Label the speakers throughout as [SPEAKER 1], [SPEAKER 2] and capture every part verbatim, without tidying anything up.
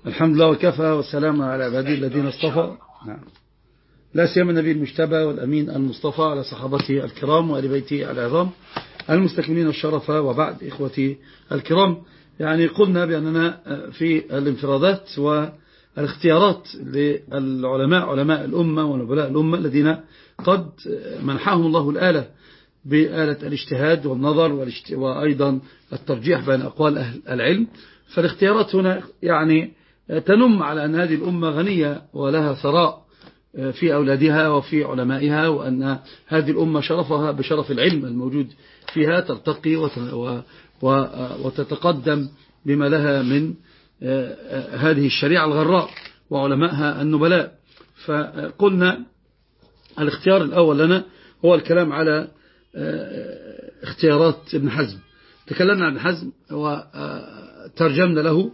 [SPEAKER 1] الحمد لله وكفى والسلام على عباده الذين اصطفى. نعم. لا سيما النبي المجتبى والأمين المصطفى على صحابته الكرام وآل بيته العظام المستكملين الشرف، وبعد إخوتي الكرام، يعني قلنا بأننا في الانفرادات والاختيارات للعلماء علماء الأمة ونبلاء الأمة الذين قد منحهم الله الآلة بآلة الاجتهاد والنظر وأيضا الترجيح بين أقوال أهل العلم. فالاختيارات هنا يعني تنم على أن هذه الأمة غنية ولها ثراء في أولادها وفي علمائها، وأن هذه الأمة شرفها بشرف العلم الموجود فيها ترتقي وتتقدم بما لها من هذه الشريعة الغراء وعلمائها النبلاء. فقلنا الاختيار الأول لنا هو الكلام على اختيارات ابن حزم. تكلمنا عن ابن حزم وترجمنا له،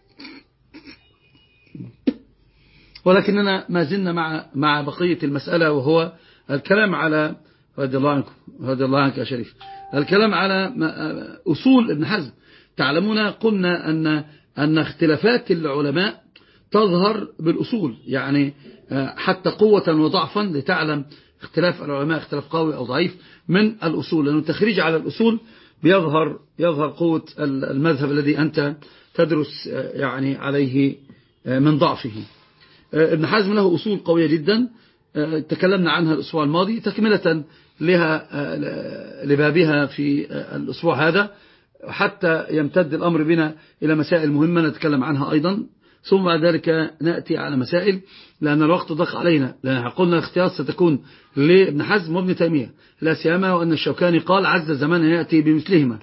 [SPEAKER 1] ولكننا ما زلنا مع مع بقية المسألة، وهو الكلام على رضي الله عنكم رضي الله عنك يا شريف الكلام على أصول ابن حزم. تعلمون قلنا أن أن اختلافات العلماء تظهر بالأصول، يعني حتى قوة وضعفا لتعلم اختلاف العلماء اختلاف قوي أو ضعيف من الأصول، لأنه التخريج على الأصول بيظهر يظهر قوة المذهب الذي أنت تدرس يعني عليه من ضعفه. ابن حزم له أصول قوية جدا تكلمنا عنها الأسبوع الماضي تكملة لها لبابها في الأسبوع هذا، حتى يمتد الأمر بنا إلى مسائل مهمة نتكلم عنها أيضا، ثم بعد ذلك نأتي على مسائل لأن الوقت ضاق علينا، لأن قلنا الاختيار ستكون لابن حزم وابن تيمية لا سيما، وأن الشوكاني قال عز زمان يأتي بمثلهما.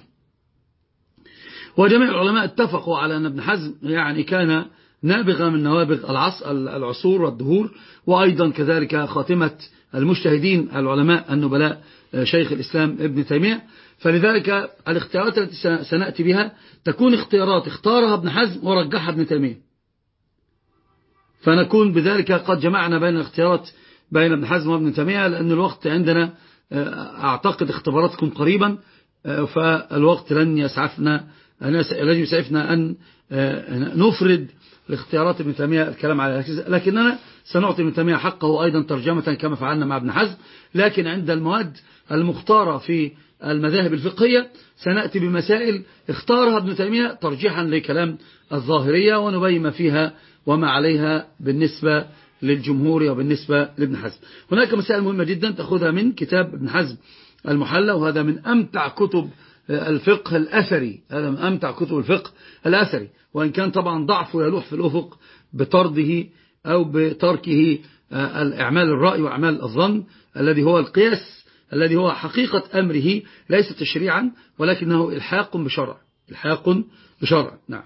[SPEAKER 1] وجميع العلماء اتفقوا على أن ابن حزم يعني كان نابغة من نوابغ العصور والدهور، وأيضا كذلك خاتمة المجتهدين العلماء النبلاء شيخ الإسلام ابن تيمية. فلذلك الاختيارات التي سنأتي بها تكون اختيارات اختارها ابن حزم ورجحها ابن تيمية، فنكون بذلك قد جمعنا بين الاختيارات بين ابن حزم وابن تيمية، لأن الوقت عندنا أعتقد اختباراتكم قريبا، فالوقت لن يسعفنا لن يسعفنا أن نفرد لاختيارات ابن تيمية الكلام على، لكننا سنعطي ابن تيمية حقه أيضا ترجمة كما فعلنا مع ابن حزم. لكن عند المواد المختارة في المذاهب الفقهية سنأتي بمسائل اختارها ابن تيمية ترجيحا لكلام الظاهرية، ونبين ما فيها وما عليها بالنسبة للجمهور وبالنسبة لابن حزم. هناك مسائل مهمة جدا تأخذها من كتاب ابن حزم المحلى، وهذا من أمتع كتب الفقه الأثري، هذا من أمتع كتب الفقه الأثري، وإن كان طبعا ضعفه يلوح في الأفق بطرده أو بتركه الإعمال الرأي وإعمال الظن الذي هو القياس الذي هو حقيقة أمره ليس تشريعا ولكنه إلحاق بشرع إلحاق بشرع. نعم.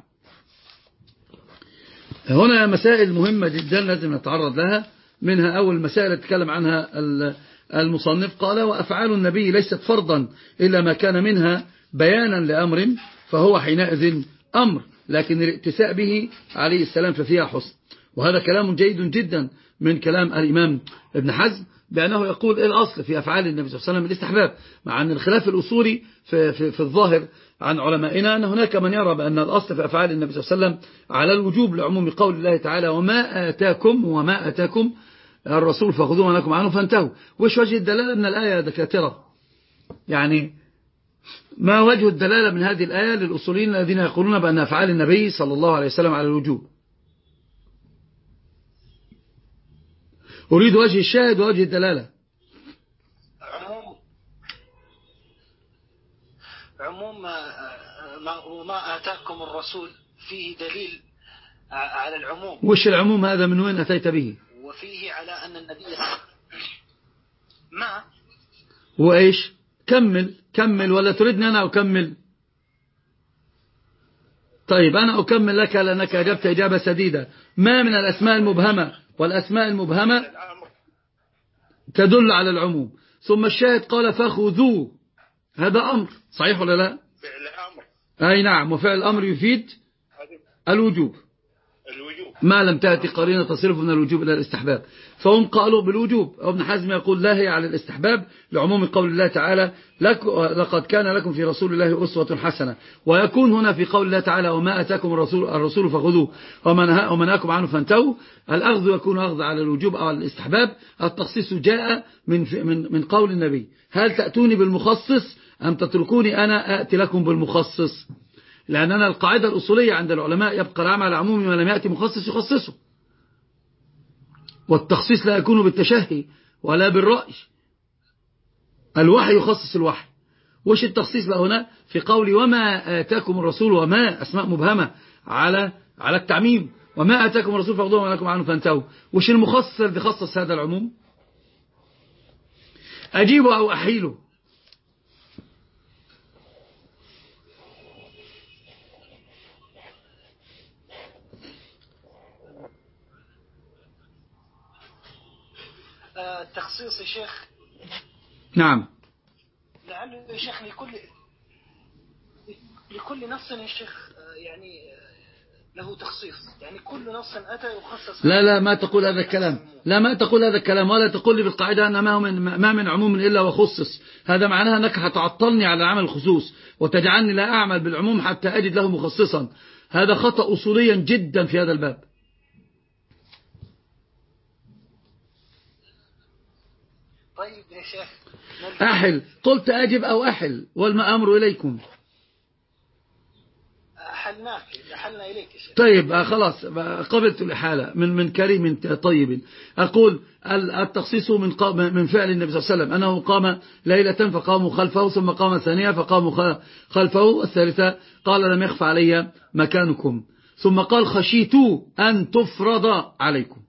[SPEAKER 1] هنا مسائل مهمة جدا لازم نتعرض لها. منها أول مسائل تتكلم عنها المصنف، قال وأفعال النبي ليست فرضا إلا ما كان منها بيانا لأمر فهو حينئذ أمر، لكن الاتساء به عليه السلام ففيها حسن. وهذا كلام جيد جدا من كلام الإمام ابن حزم، بأنه يقول إيه الأصل في أفعال النبي صلى الله عليه وسلم الاستحباب، مع أن الخلاف الأصولي في, في, في الظاهر عن علمائنا أن هناك من يرى بأن الأصل في أفعال النبي صلى الله عليه وسلم على الوجوب لعموم قول الله تعالى وما آتاكم وما آتاكم الرسول فخذوه ونكم عنه فانتهوا. وش وجه الدلالة من الآية يا دكاترة؟ يعني ما وجه الدلالة من هذه الآية للأصوليين الذين يقولون بأن أفعال النبي صلى الله عليه وسلم على الوجوب؟ أريد وجه الشاهد ووجه الدلالة.
[SPEAKER 2] عموم عموم ما آتاكم الرسول فيه دليل على العموم.
[SPEAKER 1] وش العموم هذا من وين أتيت به؟
[SPEAKER 2] وفيه على أن النبي ما
[SPEAKER 1] وإيش كمل كمل ولا تريدني أنا أكمل؟ طيب أنا أكمل لك لأنك أجبت إجابة سديدة. ما من الأسماء المبهمة، والأسماء المبهمة تدل على العموم. ثم الشاهد قال فخذوه، هذا أمر صحيح ولا لا؟
[SPEAKER 2] فعل أمر.
[SPEAKER 1] أي نعم، وفعل الأمر يفيد الوجوب.
[SPEAKER 2] الوجوب
[SPEAKER 1] ما لم تأتي قرينة تصرف من الوجوب إلى الاستحباب، فهم قالوا بالوجوب. ابن حزم يقول لا، هي على الاستحباب لعموم قول الله تعالى لك لقد كان لكم في رسول الله أسوة حسنة، ويكون هنا في قول الله تعالى وما أتاكم الرسول, الرسول فخذوه وما نهاكم عنه فانتهوا. الأخذ يكون أخذ على الوجوب أو على الاستحباب. التخصيص جاء من, من, من قول النبي هل تأتوني بالمخصص أم تتركوني أنا أأتي لكم بالمخصص، لأننا القاعدة الأصولية عند العلماء يبقى العمل على عموم ما لم يأتي مخصص يخصصه، والتخصيص لا يكون بالتشهي ولا بالرأي. الوحي يخصص الوحي. وش التخصيص بقى هنا في قولي وما آتاكم الرسول، وما أسماء مبهمة على على التعميم، وما آتاكم الرسول فاخذوه وما نهاكم عنه فانتهوا. وش المخصص الذي خصص هذا العموم؟ أجيبه أو أحيله؟
[SPEAKER 2] التخصيص يا شيخ
[SPEAKER 1] نعم،
[SPEAKER 2] لعله يا شيخ لكل لكل نص يا شيخ يعني له تخصيص، يعني كل نص أتى يخصص.
[SPEAKER 1] لا لا ما تقول هذا الكلام، لا ما تقول هذا الكلام، ولا تقول لي بالقاعدة أن ما من, ما من عموم إلا وخصص. هذا معناها أنك هتعطلني على عمل الخصوص وتجعلني لا أعمل بالعموم حتى أجد له مخصصا. هذا خطأ أصوليا جدا في هذا الباب.
[SPEAKER 2] طيب يا شيخ
[SPEAKER 1] أحل، قلت أجب أو أحل والأمر إليكم.
[SPEAKER 2] أحلناك أحلنا إليك يا شيخ.
[SPEAKER 1] طيب خلاص قبلت الإحالة من من كريم طيب. أقول التخصيص من من فعل النبي صلى الله عليه وسلم أنه قام ليلة فقاموا خلفه، ثم قام ثانية فقاموا خلفه، الثالثة قال لم يخف علي مكانكم، ثم قال خشيت أن تفرض عليكم.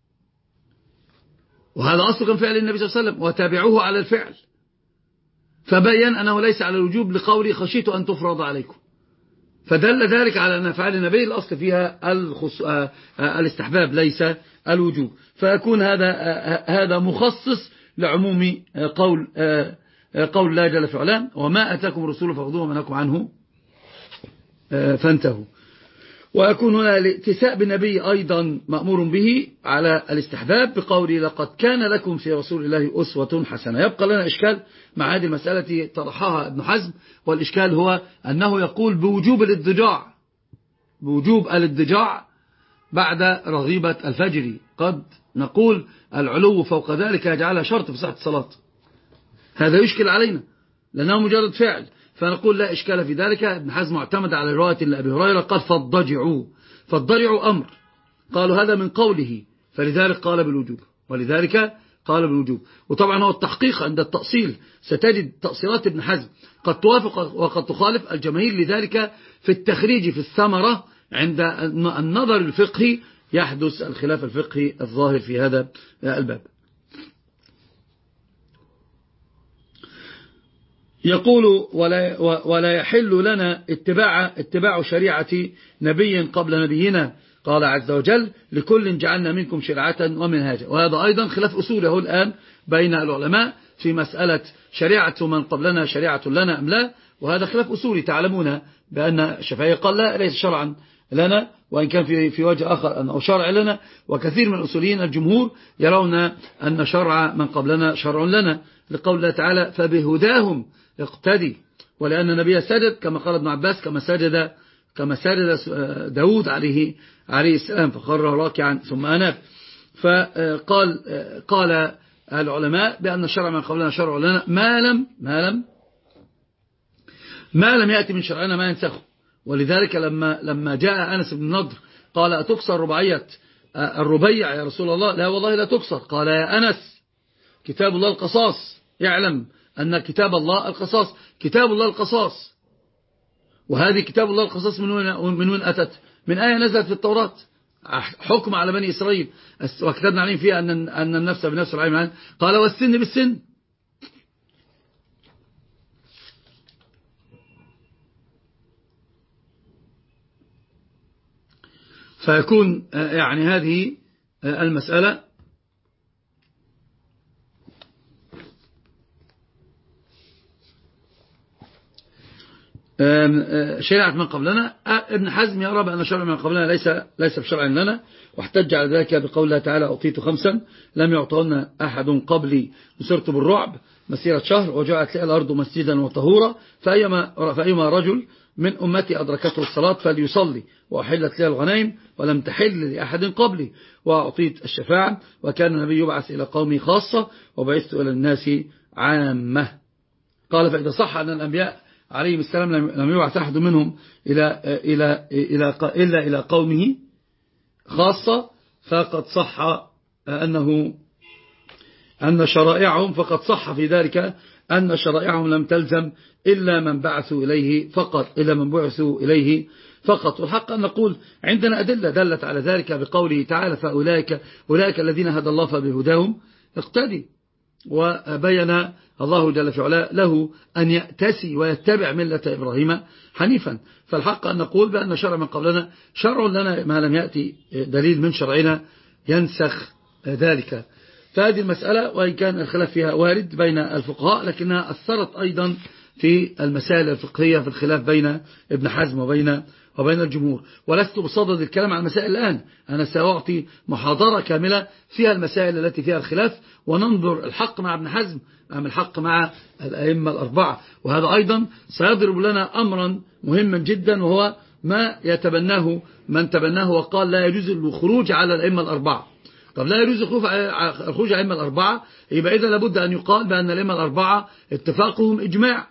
[SPEAKER 1] وهذا أصل كان فعل النبي صلى الله عليه وسلم وتابعوه على الفعل، فبين أنه ليس على الوجوب لقولي خشيت أن تفرض عليكم، فدل ذلك على أن أفعال النبي الأصل فيها الخص... الاستحباب ليس الوجوب، فيكون هذا هذا مخصص لعموم قول قول الله جل في علاه وما أتاكم الرسول فخذوه وما نهاكم عنه فانتهوا. ويكون هنا الاتساء بالنبي أيضا مأمور به على الاستحباب بقوله لقد كان لكم في رسول الله أسوة حسنة. يبقى لنا إشكال مع هذه المسألة طرحها ابن حزم، والإشكال هو أنه يقول بوجوب الاضطجاع، بوجوب الاضطجاع بعد رغيبة الفجر. قد نقول العلو فوق ذلك يجعلها شرط في صحة الصلاة، هذا يشكل علينا لأنه مجرد فعل، فنقول لا إشكال في ذلك. ابن حزم معتمد على رواية لأبي هريرة قال فاضطجعوا، فاضطجعوا أمر، قالوا هذا من قوله فلذلك قال بالوجوب، ولذلك قال بالوجوب. وطبعا هو التحقيق عند التأصيل ستجد تأصيلات ابن حزم قد توافق وقد تخالف الجماهير، لذلك في التخريج في الثمرة عند النظر الفقهي يحدث الخلاف الفقهي الظاهر في هذا الباب. يقول ولا, ولا يحل لنا اتباع, اتباع شريعة نبي قبل نبينا، قال عز وجل لكل جعلنا منكم شرعة ومنهاجا. وهذا أيضا خلاف أصوله الآن بين العلماء في مسألة شريعة من قبلنا شريعة لنا أم لا، وهذا خلاف أصولي. تعلمون بأن الشافعي قال لا ليس شرعا لنا، وإن كان في في وجه آخر أنه شرع لنا، وكثير من الأصوليين الجمهور يرون أن شرع من قبلنا شرع لنا، لقول الله تعالى فبهداهم اقتدي، ولأن النبي سجد كما قال ابن عباس كما سجد كما سجد داود عليه عليه السلام فخر راكعا ثم أناب. فقال قال العلماء بأن الشرع من قبلنا شرع لنا ما لم ما لم ما لم يأتي من شرعنا ما ينسخه. ولذلك لما لما جاء أنس بن النضر قال أتكسر رباعية الربيع يا رسول الله؟ لا والله لا تكسر. قال يا أنس كتاب الله القصاص، يعلم أن كتاب الله القصاص، كتاب الله القصاص، وهذه كتاب الله القصاص من وين من وين أتت؟ من آية نزلت في التوراة حكم على بني إسرائيل، وكتبنا عليهم فيها أن أن النفس بالنفس والعين بالعين، قال والسن بالسن. فيكون يعني هذه المسألة شريعة من قبلنا. ابن حزم يرى بأن شرع من قبلنا ليس ليس بشرع لنا، واحتج على ذلك بقول الله تعالى أعطيت خمسا لم يعطهن أحد قبلي نصرت بالرعب مسيرة شهر وجعلت لي الأرض مسجدا وطهورا فأيما, فأيما رجل من أمتي أدركته الصلاة فليصلي وأحلت لي الغنائم ولم تحل لأحد قبلي وأعطيت الشفاعة وكان النبي يبعث إلى قومي خاصة وبعثت إلى الناس عامة. قال فإذا صح أن الأنبياء عليهم السلام لم يبعث أحد منهم إلى إلى إلى إلا إلى قومه خاصة فقد صح أنه أن شرائعهم فقد صح في ذلك أن شرائعهم لم تلزم إلا من بعثوا إليه فقط إلا من بعثوا إليه فقط. والحق أن نقول عندنا أدلة دلت على ذلك بقوله تعالى فأولئك أولئك الذين هدى الله فبهداهم اقتدي. وبين الله جل في علاه له أن يأتسي ويتبع ملة إبراهيم حنيفا. فالحق أن نقول بأن شرع من قبلنا شرع لنا ما لم يأتي دليل من شرعنا ينسخ ذلك. فهذه المسألة وإن كان الخلاف فيها وارد بين الفقهاء لكنها أثرت أيضا في المسائل الفقهية في الخلاف بين ابن حزم وبين وبين الجمهور. ولست بصدد الكلام عن المسائل الآن، أنا سأعطي محاضرة كاملة فيها المسائل التي فيها الخلاف وننظر الحق مع ابن حزم أم الحق مع الأئمة الأربعة. وهذا أيضا سيضرب لنا أمرا مهما جدا وهو ما يتبناه من تبناه وقال لا يجوز الخروج على الأئمة الأربعة. طب لا يجوز الخروج على الأئمة الأربعة يبقى إذا لابد أن يقال بأن الأئمة الأربعة اتفاقهم إجماع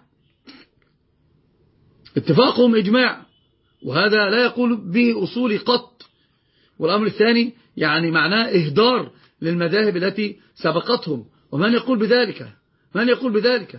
[SPEAKER 1] اتفاقهم إجماع وهذا لا يقول به أصولي قط. والأمر الثاني يعني معناه إهدار للمذاهب التي سبقتهم. ومن يقول بذلك من يقول بذلك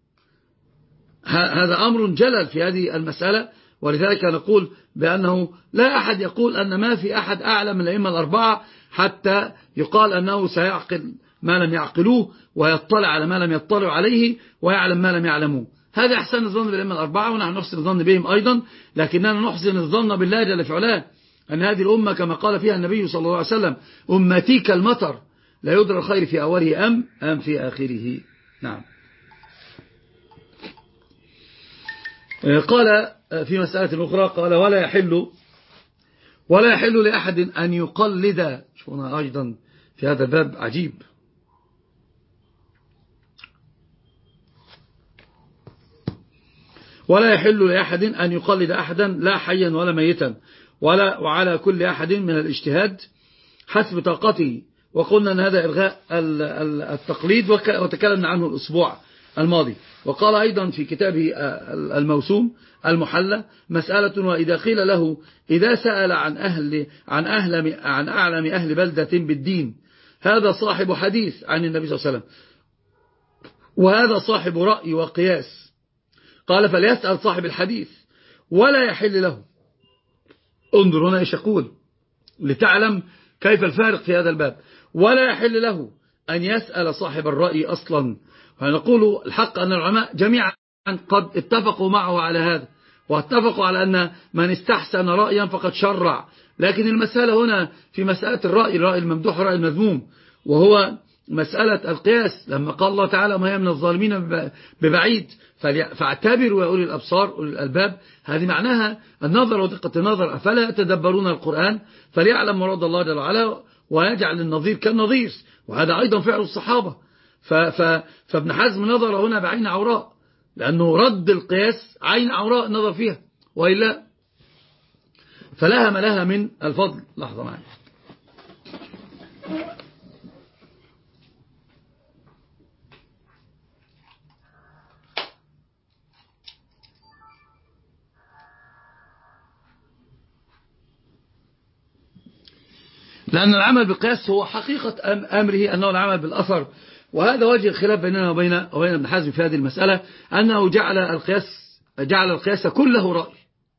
[SPEAKER 1] هذا أمر جلل في هذه المسألة. ولذلك نقول بأنه لا أحد يقول أن ما في أحد أعلم من الأئمة الأربعة حتى يقال أنه سيعقل ما لم يعقلوه ويطلع على ما لم يطلعوا عليه ويعلم ما لم يعلموه. هذا أحسن الظن بالأئمة الأربعة ونحن نحسن الظن بهم أيضا، لكننا نحسن الظن بالله جل في علاه أن هذه الأمة كما قال فيها النبي صلى الله عليه وسلم أمتي كالمطر لا يدرى الخير في أوله أم أم في آخره. نعم. قال في مسألة أخرى قال ولا يحل ولا يحل لأحد أن يقلد. شوفنا أيضا في هذا الباب عجيب. ولا يحل لأحد أن يقلد أحدا لا حيا ولا ميتا ولا وعلى كل أحد من الاجتهاد حسب طاقته. وقلنا أن هذا إلغاء التقليد وتكلمنا عنه الأسبوع الماضي. وقال أيضا في كتابه الموسوم المحلى مسألة وإذا قيل له إذا سأل عن أهل عن أهل عن أعلم أهل بلدة بالدين هذا صاحب حديث عن النبي صلى الله عليه وسلم وهذا صاحب رأي وقياس قال فليسأل صاحب الحديث ولا يحل له. انظر هنا ايش يقول لتعلم كيف الفارق في هذا الباب. ولا يحل له أن يسأل صاحب الرأي أصلا. فنقول الحق أن العلماء جميعا قد اتفقوا معه على هذا واتفقوا على أن من استحسن رأيا فقد شرع. لكن المسألة هنا في مسألة الرأي الرأي الممدوح الرأي المذموم وهو مسألة القياس لما قال الله تعالى ما هي من الظالمين ببعيد فاعتبروا يا أولي الأبصار أولي الألباب. هذه معناها النظر ودقة النظر أفلا يتدبرون القرآن فليعلم مراد الله جل وعلا ويجعل النظير كالنظير. وهذا أيضا فعل الصحابة. فابن حزم نظر هنا بعين عوراء لأنه رد القياس عين عوراء نظر فيها وإلا فلها ما لها من الفضل. لحظة معي. لأن العمل بالقياس هو حقيقة أمره أنه العمل بالأثر. وهذا وجه الخلاف بيننا وبين وبين ابن حزم في هذه المسألة أنه جعل القياس جعل القياس كله رأي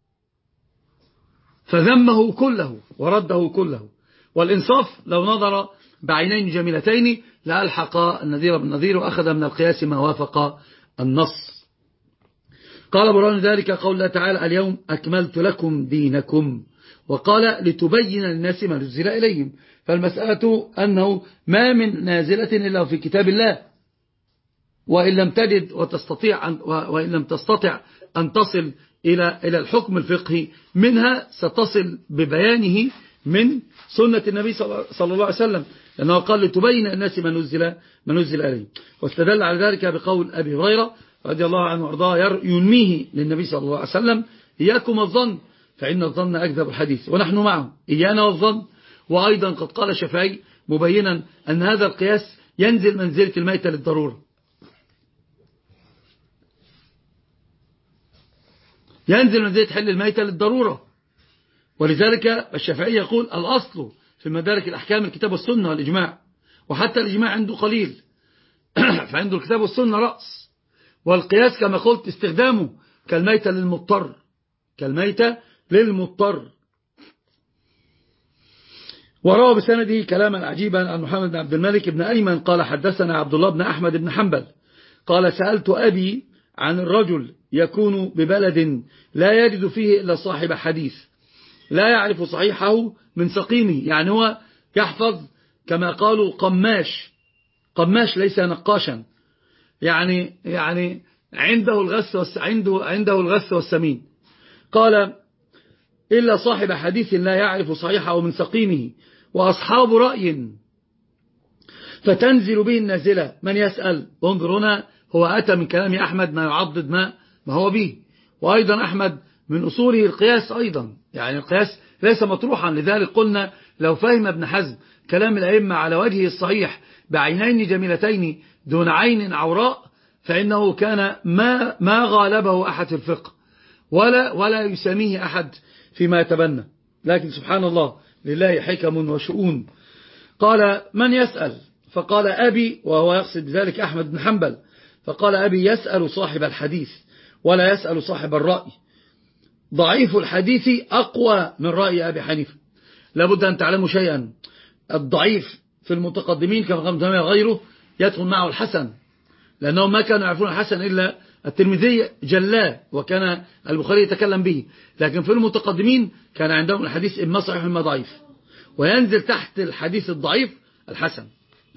[SPEAKER 1] فذمه كله ورده كله. والإنصاف لو نظر بعينين جميلتين لألحق النذير بالنذير وأخذ من القياس ما وافق النص. قال برهان ذلك قول الله تعالى اليوم أكملت لكم دينكم وقال لتبين للناس ما نزل إليهم. فالمسألة أنه ما من نازلة إلا في كتاب الله وإن لم تجد وتستطيع أن وإن لم تستطع أن تصل إلى إلى الحكم الفقهي، منها ستصل ببيانه من سنة النبي صلى الله عليه وسلم، لأنه قال لتبين الناس ما نزل ما نزل عليه. واستدل على ذلك بقول أبي هريرة رضي الله عنه وارضاه ينميه للنبي صلى الله عليه وسلم: إياكم الظن فإن الظن أكذب الحديث. ونحن معه إيانا والظن. وأيضا قد قال الشافعي مبينا أن هذا القياس ينزل منزلة الميتة للضرورة، ينزل منزلة حل الميتة للضرورة. ولذلك الشافعي يقول الأصل في مدارك الأحكام الكتاب والسنة والإجماع، وحتى الإجماع عنده قليل فعنده الكتاب والسنة رأس. والقياس كما قلت استخدامه كالميتة للمضطر، كالميتة للمضطر. وروى بسنده كلاما عجيبا عن محمد بن عبد الملك بن أيمن قال حدثنا عبد الله بن أحمد بن حنبل قال سألت أبي عن الرجل يكون ببلد لا يجد فيه إلا صاحب حديث لا يعرف صحيحه من سقيمه، يعني هو يحفظ كما قالوا قماش، قماش ليس نقاشا، يعني يعني عنده الغث عنده عنده الغث والسمين. قال إلا صاحب حديث لا يعرف صحيحه من سقيمه وأصحاب رأي فتنزل به النازلة. من يسأل؟ انظر هنا، هو أتى من كلام أحمد ما يعضد ما ما هو به. وأيضا أحمد من أصوله القياس أيضا، يعني القياس ليس مطروحا. لذلك قلنا لو فهم ابن حزم كلام الأئمة على وجهه الصحيح بعينين جميلتين دون عين عوراء فإنه كان ما ما غالبه أحد في الفقه ولا ولا يساميه أحد فيما يتبنى. لكن سبحان الله لله حكم وشؤون. قال من يسأل؟ فقال أبي، وهو يقصد بذلك أحمد بن حنبل، فقال أبي يسأل صاحب الحديث ولا يسأل صاحب الرأي. ضعيف الحديث أقوى من رأي أبي حنيفة. لابد أن تعلموا شيئا، الضعيف في المتقدمين كما قام تيمية غيره يدخل معه الحسن، لأنهم ما كانوا يعرفون الحسن إلا الترمذي جلاه وكان البخاري يتكلم به، لكن في المتقدمين كان عندهم الحديث إما صحيح إما ضعيف، وينزل تحت الحديث الضعيف الحسن.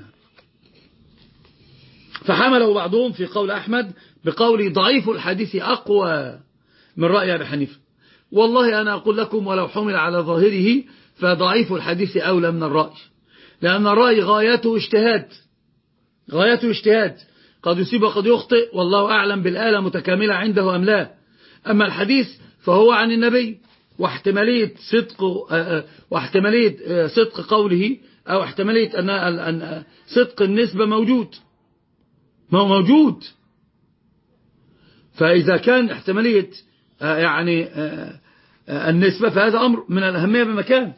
[SPEAKER 1] فحمله بعضهم في قول أحمد بقول ضعيف الحديث أقوى من رأي أبي حنيفة. والله أنا أقول لكم ولو حمل على ظاهره فضعيف الحديث أولى من الرأي، لأن الرأي غايته اجتهاد، غايته اجتهاد، قد يصيب وقد يخطئ، والله أعلم بالآلة متكاملة عنده أم لا. أما الحديث فهو عن النبي، واحتمالية صدق واحتمالية صدق قوله أو احتمالية أن صدق النسبة موجود، ما هو موجود. فإذا كان احتمالية يعني النسبة فهذا أمر من الأهمية بمكان.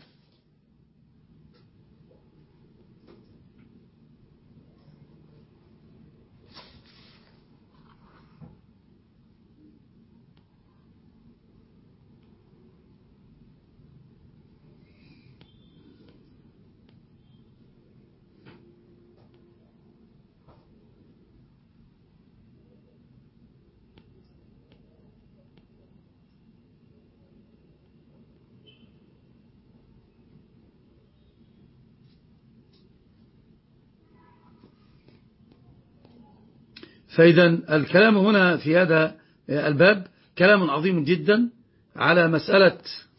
[SPEAKER 1] فإذا الكلام هنا في هذا الباب كلام عظيم جدا على مسألة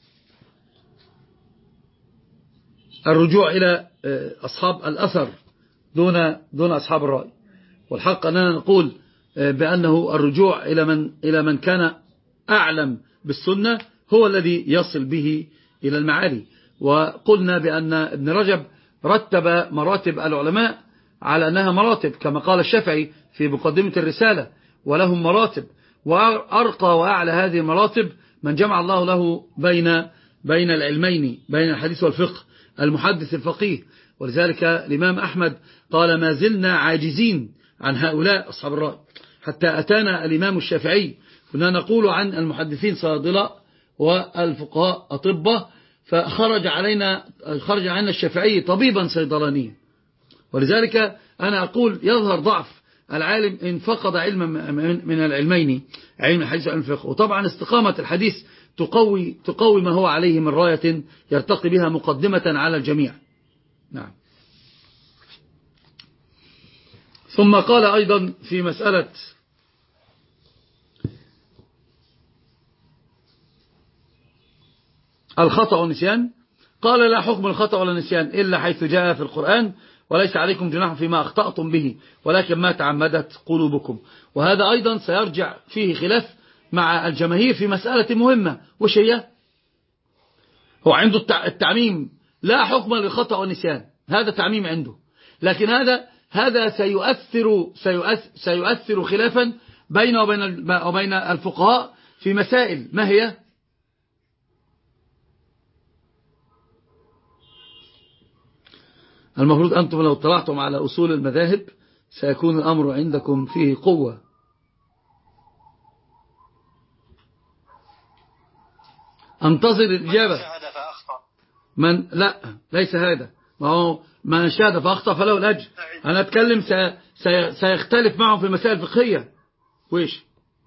[SPEAKER 1] الرجوع إلى أصحاب الأثر دون دون أصحاب الرأي. والحق أننا نقول بأنه الرجوع إلى من إلى من كان أعلم بالسنة هو الذي يصل به إلى المعالي. وقلنا بأن ابن رجب رتب مراتب العلماء على أنها مراتب كما قال الشافعي في مقدمة الرسالة، ولهم مراتب، وأرقى وأعلى هذه المراتب من جمع الله له بين بين العلمين، بين الحديث والفقه، المحدث الفقيه. ولذلك الإمام أحمد قال ما زلنا عاجزين عن هؤلاء أصحاب الرأي حتى أتانا الإمام الشافعي. كنا نقول عن المحدثين صادلة والفقهاء أطباء، فخرج علينا خرج علينا الشافعي طبيبا صيدلانيا. ولذلك أنا أقول يظهر ضعف العالم إن فقد علما من العلمين، علم الحديث وعلم الفقه. وطبعا استقامة الحديث تقوي تقوي ما هو عليه من راية يرتقي بها مقدمة على الجميع. نعم. ثم قال أيضا في مسألة الخطأ والنسيان؟ قال لا حكم الخطأ ولا النسيان إلا حيث جاء في القرآن وليس عليكم جناح فيما أخطأتم به ولكن ما تعمدت قلوبكم. وهذا أيضا سيرجع فيه خلاف مع الجماهير في مسألة مهمة، وش هي؟ هو عنده التعميم لا حكم للخطأ والنسيان، هذا تعميم عنده، لكن هذا هذا سيؤثر سيؤثر, سيؤثر خلافا بينه وبين وبين الفقهاء في مسائل. ما هي؟ المفروض أنتم لو اطلعتم على أصول المذاهب سيكون الأمر عندكم فيه قوة. انتظر الإجابة. من لا ليس هذا، ما هو من شاهد فأخطأ فله الأجر. أنا أتكلم سي سي سيختلف معهم في المسائل الفقهية. ويش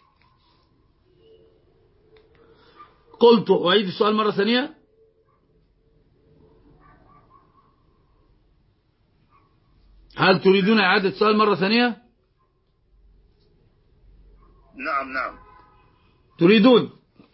[SPEAKER 1] قلت؟ أعيد السؤال مرة ثانية. هل تريدون إعادة السؤال مرة ثانية؟
[SPEAKER 3] نعم نعم
[SPEAKER 1] تريدون.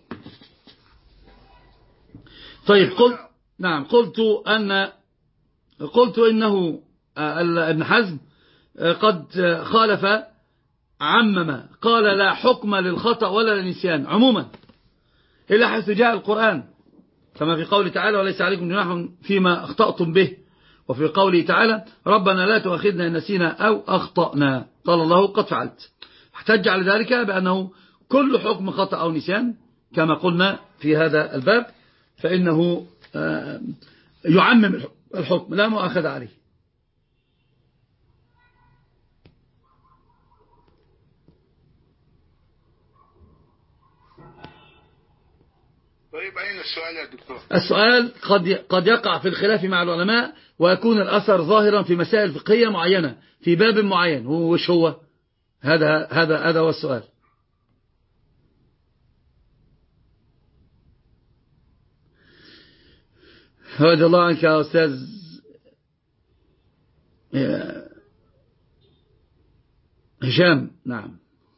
[SPEAKER 1] طيب قلت نعم قلت أن قلت إنه ابن حزم قد خالف عمم، قال لا حكم للخطأ ولا للنسيان عموما إلا حيث جاء القرآن، كما في قوله تعالى وليس عليكم جناح فيما أخطأتم به، وفي قوله تعالى ربنا لا تؤاخذنا إن نسينا أو أخطأنا، قال الله قد فعلت. احتج على ذلك بأنه كل حكم خطأ أو نسيان كما قلنا في هذا الباب فإنه يعمم الحكم لا مؤاخذة عليه.
[SPEAKER 3] طيب أين السؤال يا دكتور؟
[SPEAKER 1] السؤال قد قد يقع في الخلاف مع العلماء ويكون الأثر ظاهرا في مسائل فقهية معينة في باب معين، وش هو؟ هذا هذا هذا هو السؤال. رضي الله عنك يا أستاذ هشام. نعم.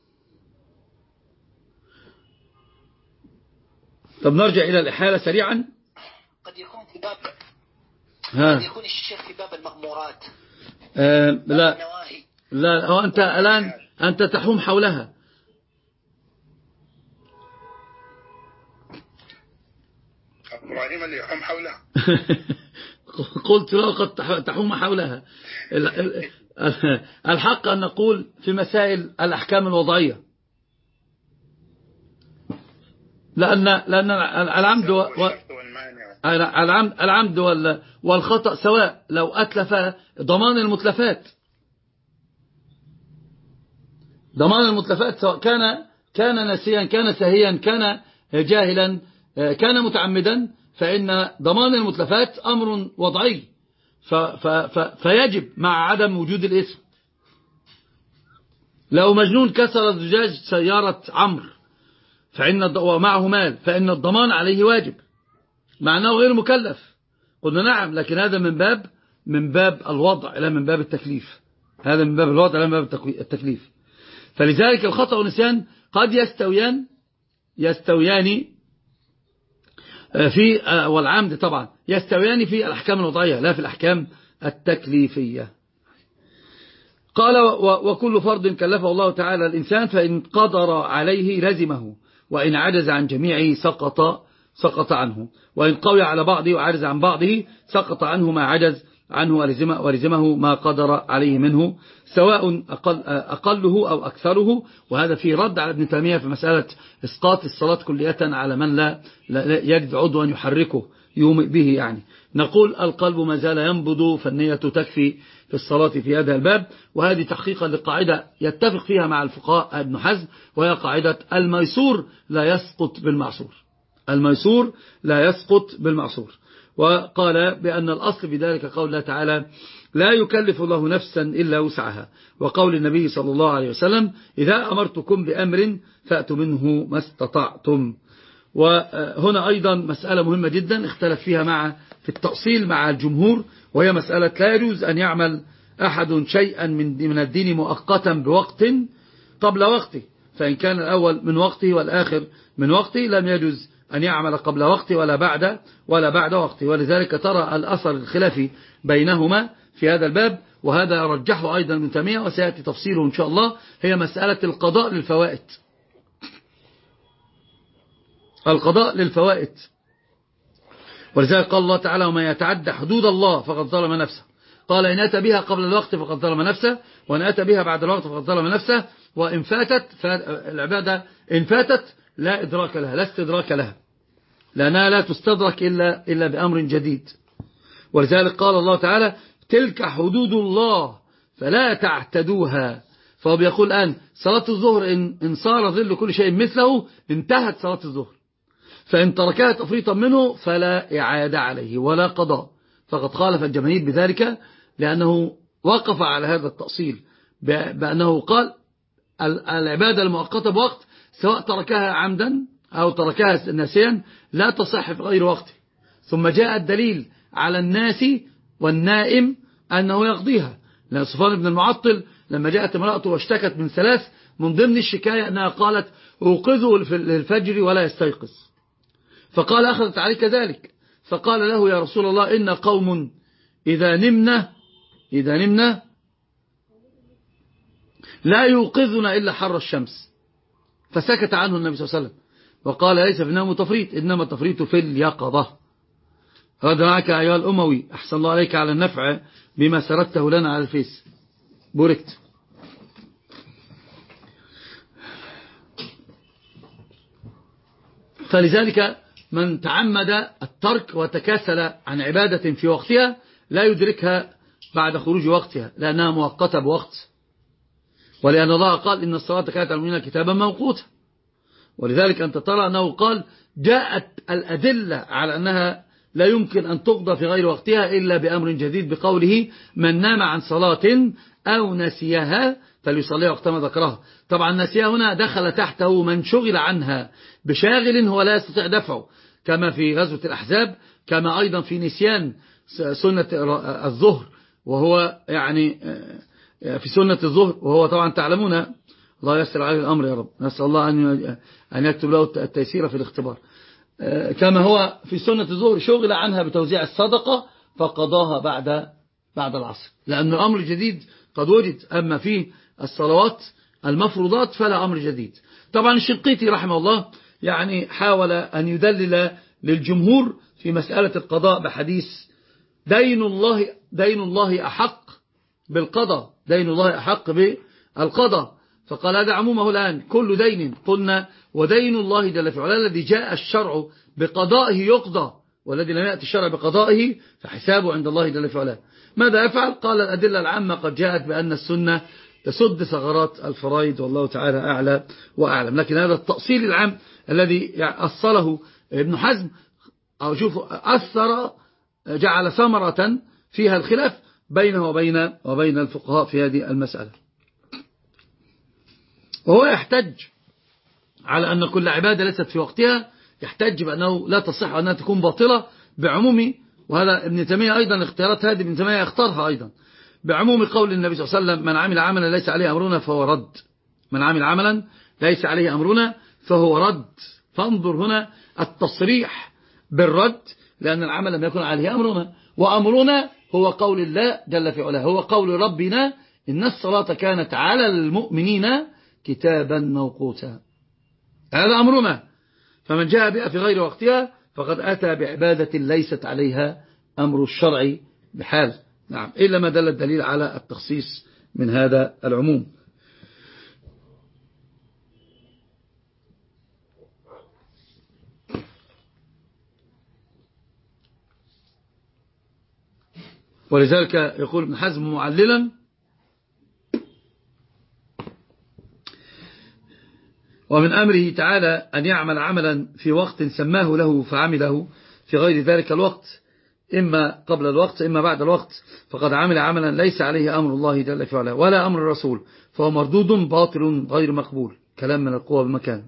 [SPEAKER 1] طب نرجع إلى الإحالة سريعا.
[SPEAKER 2] قد يكون في باب
[SPEAKER 1] ها.
[SPEAKER 2] قد يكون الشيخ في باب المأمورات.
[SPEAKER 1] آه لا لا هو أنت الآن أنت تحوم حولها.
[SPEAKER 3] إبراهيم اللي يحوم حولها.
[SPEAKER 1] قلت له قد تحوم حولها. الحق أن نقول في مسائل الأحكام الوضعية، لأن لأن العمد العمد العمد والخطأ سواء لو أتلف ضمان المتلفات، ضمان المتلفات سواء كان كان ناسيا كان ساهيا كان جاهلا كان متعمدا، فإن ضمان المتلفات أمر وضعي ف ف ف فيجب مع عدم وجود الاسم. لو مجنون كسر زجاج سيارة عمرو فإن ومعه مال فإن الضمان عليه واجب مع أنه غير مكلف. قلنا نعم، لكن هذا من باب من باب الوضع لا من باب التكليف، هذا من باب الوضع لا من باب التكليف. فلذلك الخطأ والنسيان قد يستويان يستويان في والعمد طبعا يستويان في الأحكام الوضعية لا في الأحكام التكليفية. قال وكل فرض كلفه الله تعالى الإنسان فإن قدر عليه لزمه وإن عجز عن جميعه سقط سقط عنه، وإن قوي على بعضه وعجز عن بعضه سقط عنه ما عجز عنه ولزمه ما قدر عليه منه سواء أقل أقله أو أكثره. وهذا فيه رد على ابن تيمية في مسألة إسقاط الصلاة كلية على من لا, لا يجد عضوا يحركه يومئ به. يعني نقول القلب ما زال ينبض فالنية تكفي في الصلاة في هذا الباب، وهذه تحقيقا لقاعدة يتفق فيها مع الفقهاء ابن حزم، وهي قاعدة الميسور لا يسقط بالمعسور، الميسور لا يسقط بالمعسور. وقال بأن الأصل في ذلك قول الله تعالى لا يكلف الله نفسا إلا وسعها، وقول النبي صلى الله عليه وسلم إذا أمرتكم بأمر فأتوا منه ما استطعتم. وهنا أيضا مسألة مهمة جدا اختلف فيها مع في التأصيل مع الجمهور، وهي مسألة لا يجوز أن يعمل أحد شيئا من من الدين مؤقتا بوقت قبل وقته، فإن كان الأول من وقته والآخر من وقته لم يجوز أن يعمل قبل وقته ولا بعد ولا بعد وقته. ولذلك ترى الأثر الخلافي بينهما في هذا الباب، وهذا رجحه أيضا ابن تيمية وسيأتي تفصيله إن شاء الله، هي مسألة القضاء للفوائد. القضاء للفوائد. ولذلك قال الله تعالى: وما يتعدى حدود الله فقد ظلم نفسه. قال: إن أتى بها قبل الوقت فقد ظلم نفسه، وإن أتى بها بعد الوقت فقد ظلم نفسه. وإن فاتت العبادة إن فاتت لا إدراك لها، لا استدراك لها، لأنها لا تستدرك إلا, إلا بأمر جديد. ولذلك قال الله تعالى: تلك حدود الله فلا تعتدوها. فهو بيقول الآن صلاة الظهر إن, إن صار ظل كل شيء مثله انتهت صلاة الظهر، فإن تركها تفريطا منه فلا إعادة عليه ولا قضاء. فقد خالف الجماهير بذلك، لأنه وقف على هذا التأصيل بأنه قال العبادة المؤقتة بوقت سواء تركها عمدا أو تركها ناسيا لا تصح في غير وقته. ثم جاء الدليل على الناس والنائم أنه يقضيها، لأن صفوان بن المعطل لما جاءت امرأته واشتكت من ثلاث، من ضمن الشكاية أنها قالت: أوقظه للفجر ولا يستيقظ. فقال: أخذت عليك ذلك؟ فقال له: يا رسول الله، إن قوم إذا نمنا إذا نمنا لا يوقظنا إلا حر الشمس. فسكت عنه النبي صلى الله عليه وسلم وقال: ليس في النوم تفريط، إنما التفريط في اليقظة. هذا معك أيها الأموي، أحسن الله عليك على النفع بما سردته لنا على الفيس، بوركت. فلذلك من تعمد الترك وتكاسل عن عبادة في وقتها لا يدركها بعد خروج وقتها، لأنها مؤقتة بوقت، ولأن الله قال: إن الصلاة كانت على المؤمنين كتابا موقوتا. ولذلك أنت ترى أنه قال: جاءت الأدلة على أنها لا يمكن أن تقضى في غير وقتها إلا بأمر جديد، بقوله: من نام عن صلاة أو نسيها فليصليها وقتما ذكرها. طبعا نسيها هنا دخل تحته من شغل عنها بشاغل هو لا يستطيع دفعه، كما في غزوة الأحزاب، كما أيضا في نسيان سنة الظهر، وهو يعني في سنة الظهر، وهو طبعا تعلمون، الله يسر عليه الأمر يا رب، نسأل الله أن يكتب له التيسير في الاختبار. كما هو في سنة الظهر شغل عنها بتوزيع الصدقة فقضاها بعد بعد العصر، لأن الأمر الجديد قد وجد. أما في الصلوات المفروضات فلا أمر جديد. طبعا الشنقيطي رحمه الله يعني حاول أن يدلل للجمهور في مسألة القضاء بحديث: دين الله دين الله أحق بالقضاء، دين الله أحق بالقضاء. فقال: هذا عمومه الآن كل دين. قلنا: ودين الله جل في علاه الذي جاء الشرع بقضائه يقضى، والذي لم يأتي الشرع بقضائه فحسابه عند الله جل في علاه. ماذا يفعل؟ قال: الأدلة العامة قد جاءت بأن السنة تسد ثغرات الفرائض، والله تعالى أعلى وأعلم. لكن هذا التأصيل العام الذي أصله ابن حزم، أو شوفوا أثر جعل ثمرة فيها الخلاف بينه وبين وبين الفقهاء في هذه المسألة. وهو يحتج على أن كل عبادة ليست في وقتها، يحتج بأنه لا تصح وأنها تكون باطلة بعموم، وهذا ابن تيمية أيضا اختيارات هذه ابن تيمية يختارها أيضا بعموم قول النبي صلى الله عليه وسلم: من عمل عملا ليس عليه أمرنا فهو رد. من عمل عملا ليس عليه أمرنا فهو رد. فانظر هنا التصريح بالرد، لأن العمل لم يكن عليه أمرنا، وأمرنا هو قول الله جل في علاه، هو قول ربنا: إن الصلاة كانت على المؤمنين كتابا موقوتا. هذا أمرنا، فمن جاء بها في غير وقتها فقد أتى بعبادة ليست عليها أمر الشرع بحال. نعم، إلا ما دل الدليل على التخصيص من هذا العموم. ولذلك يقول ابن حزم معللا: ومن أمره تعالى أن يعمل عملا في وقت سماه له فعمله في غير ذلك الوقت، إما قبل الوقت إما بعد الوقت، فقد عمل عملا ليس عليه أمر الله جل في علاه ولا أمر الرسول، فهو مردود باطل غير مقبول. كلام من القوة بمكان.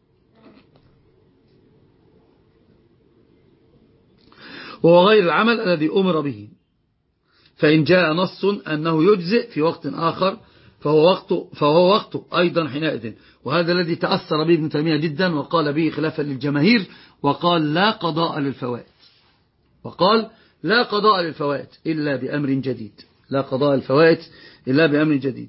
[SPEAKER 1] وهو غير العمل الذي أمر به، فإن جاء نص أنه يجزئ في وقت آخر فهو وقته, فهو وقته أيضا حينئذ. وهذا الذي تأثر به ابن تيمية جدا وقال به خلافا للجماهير، وقال لا قضاء للفوائد، وقال لا قضاء للفوائد إلا بأمر جديد، لا قضاء الفوائد إلا بأمر جديد.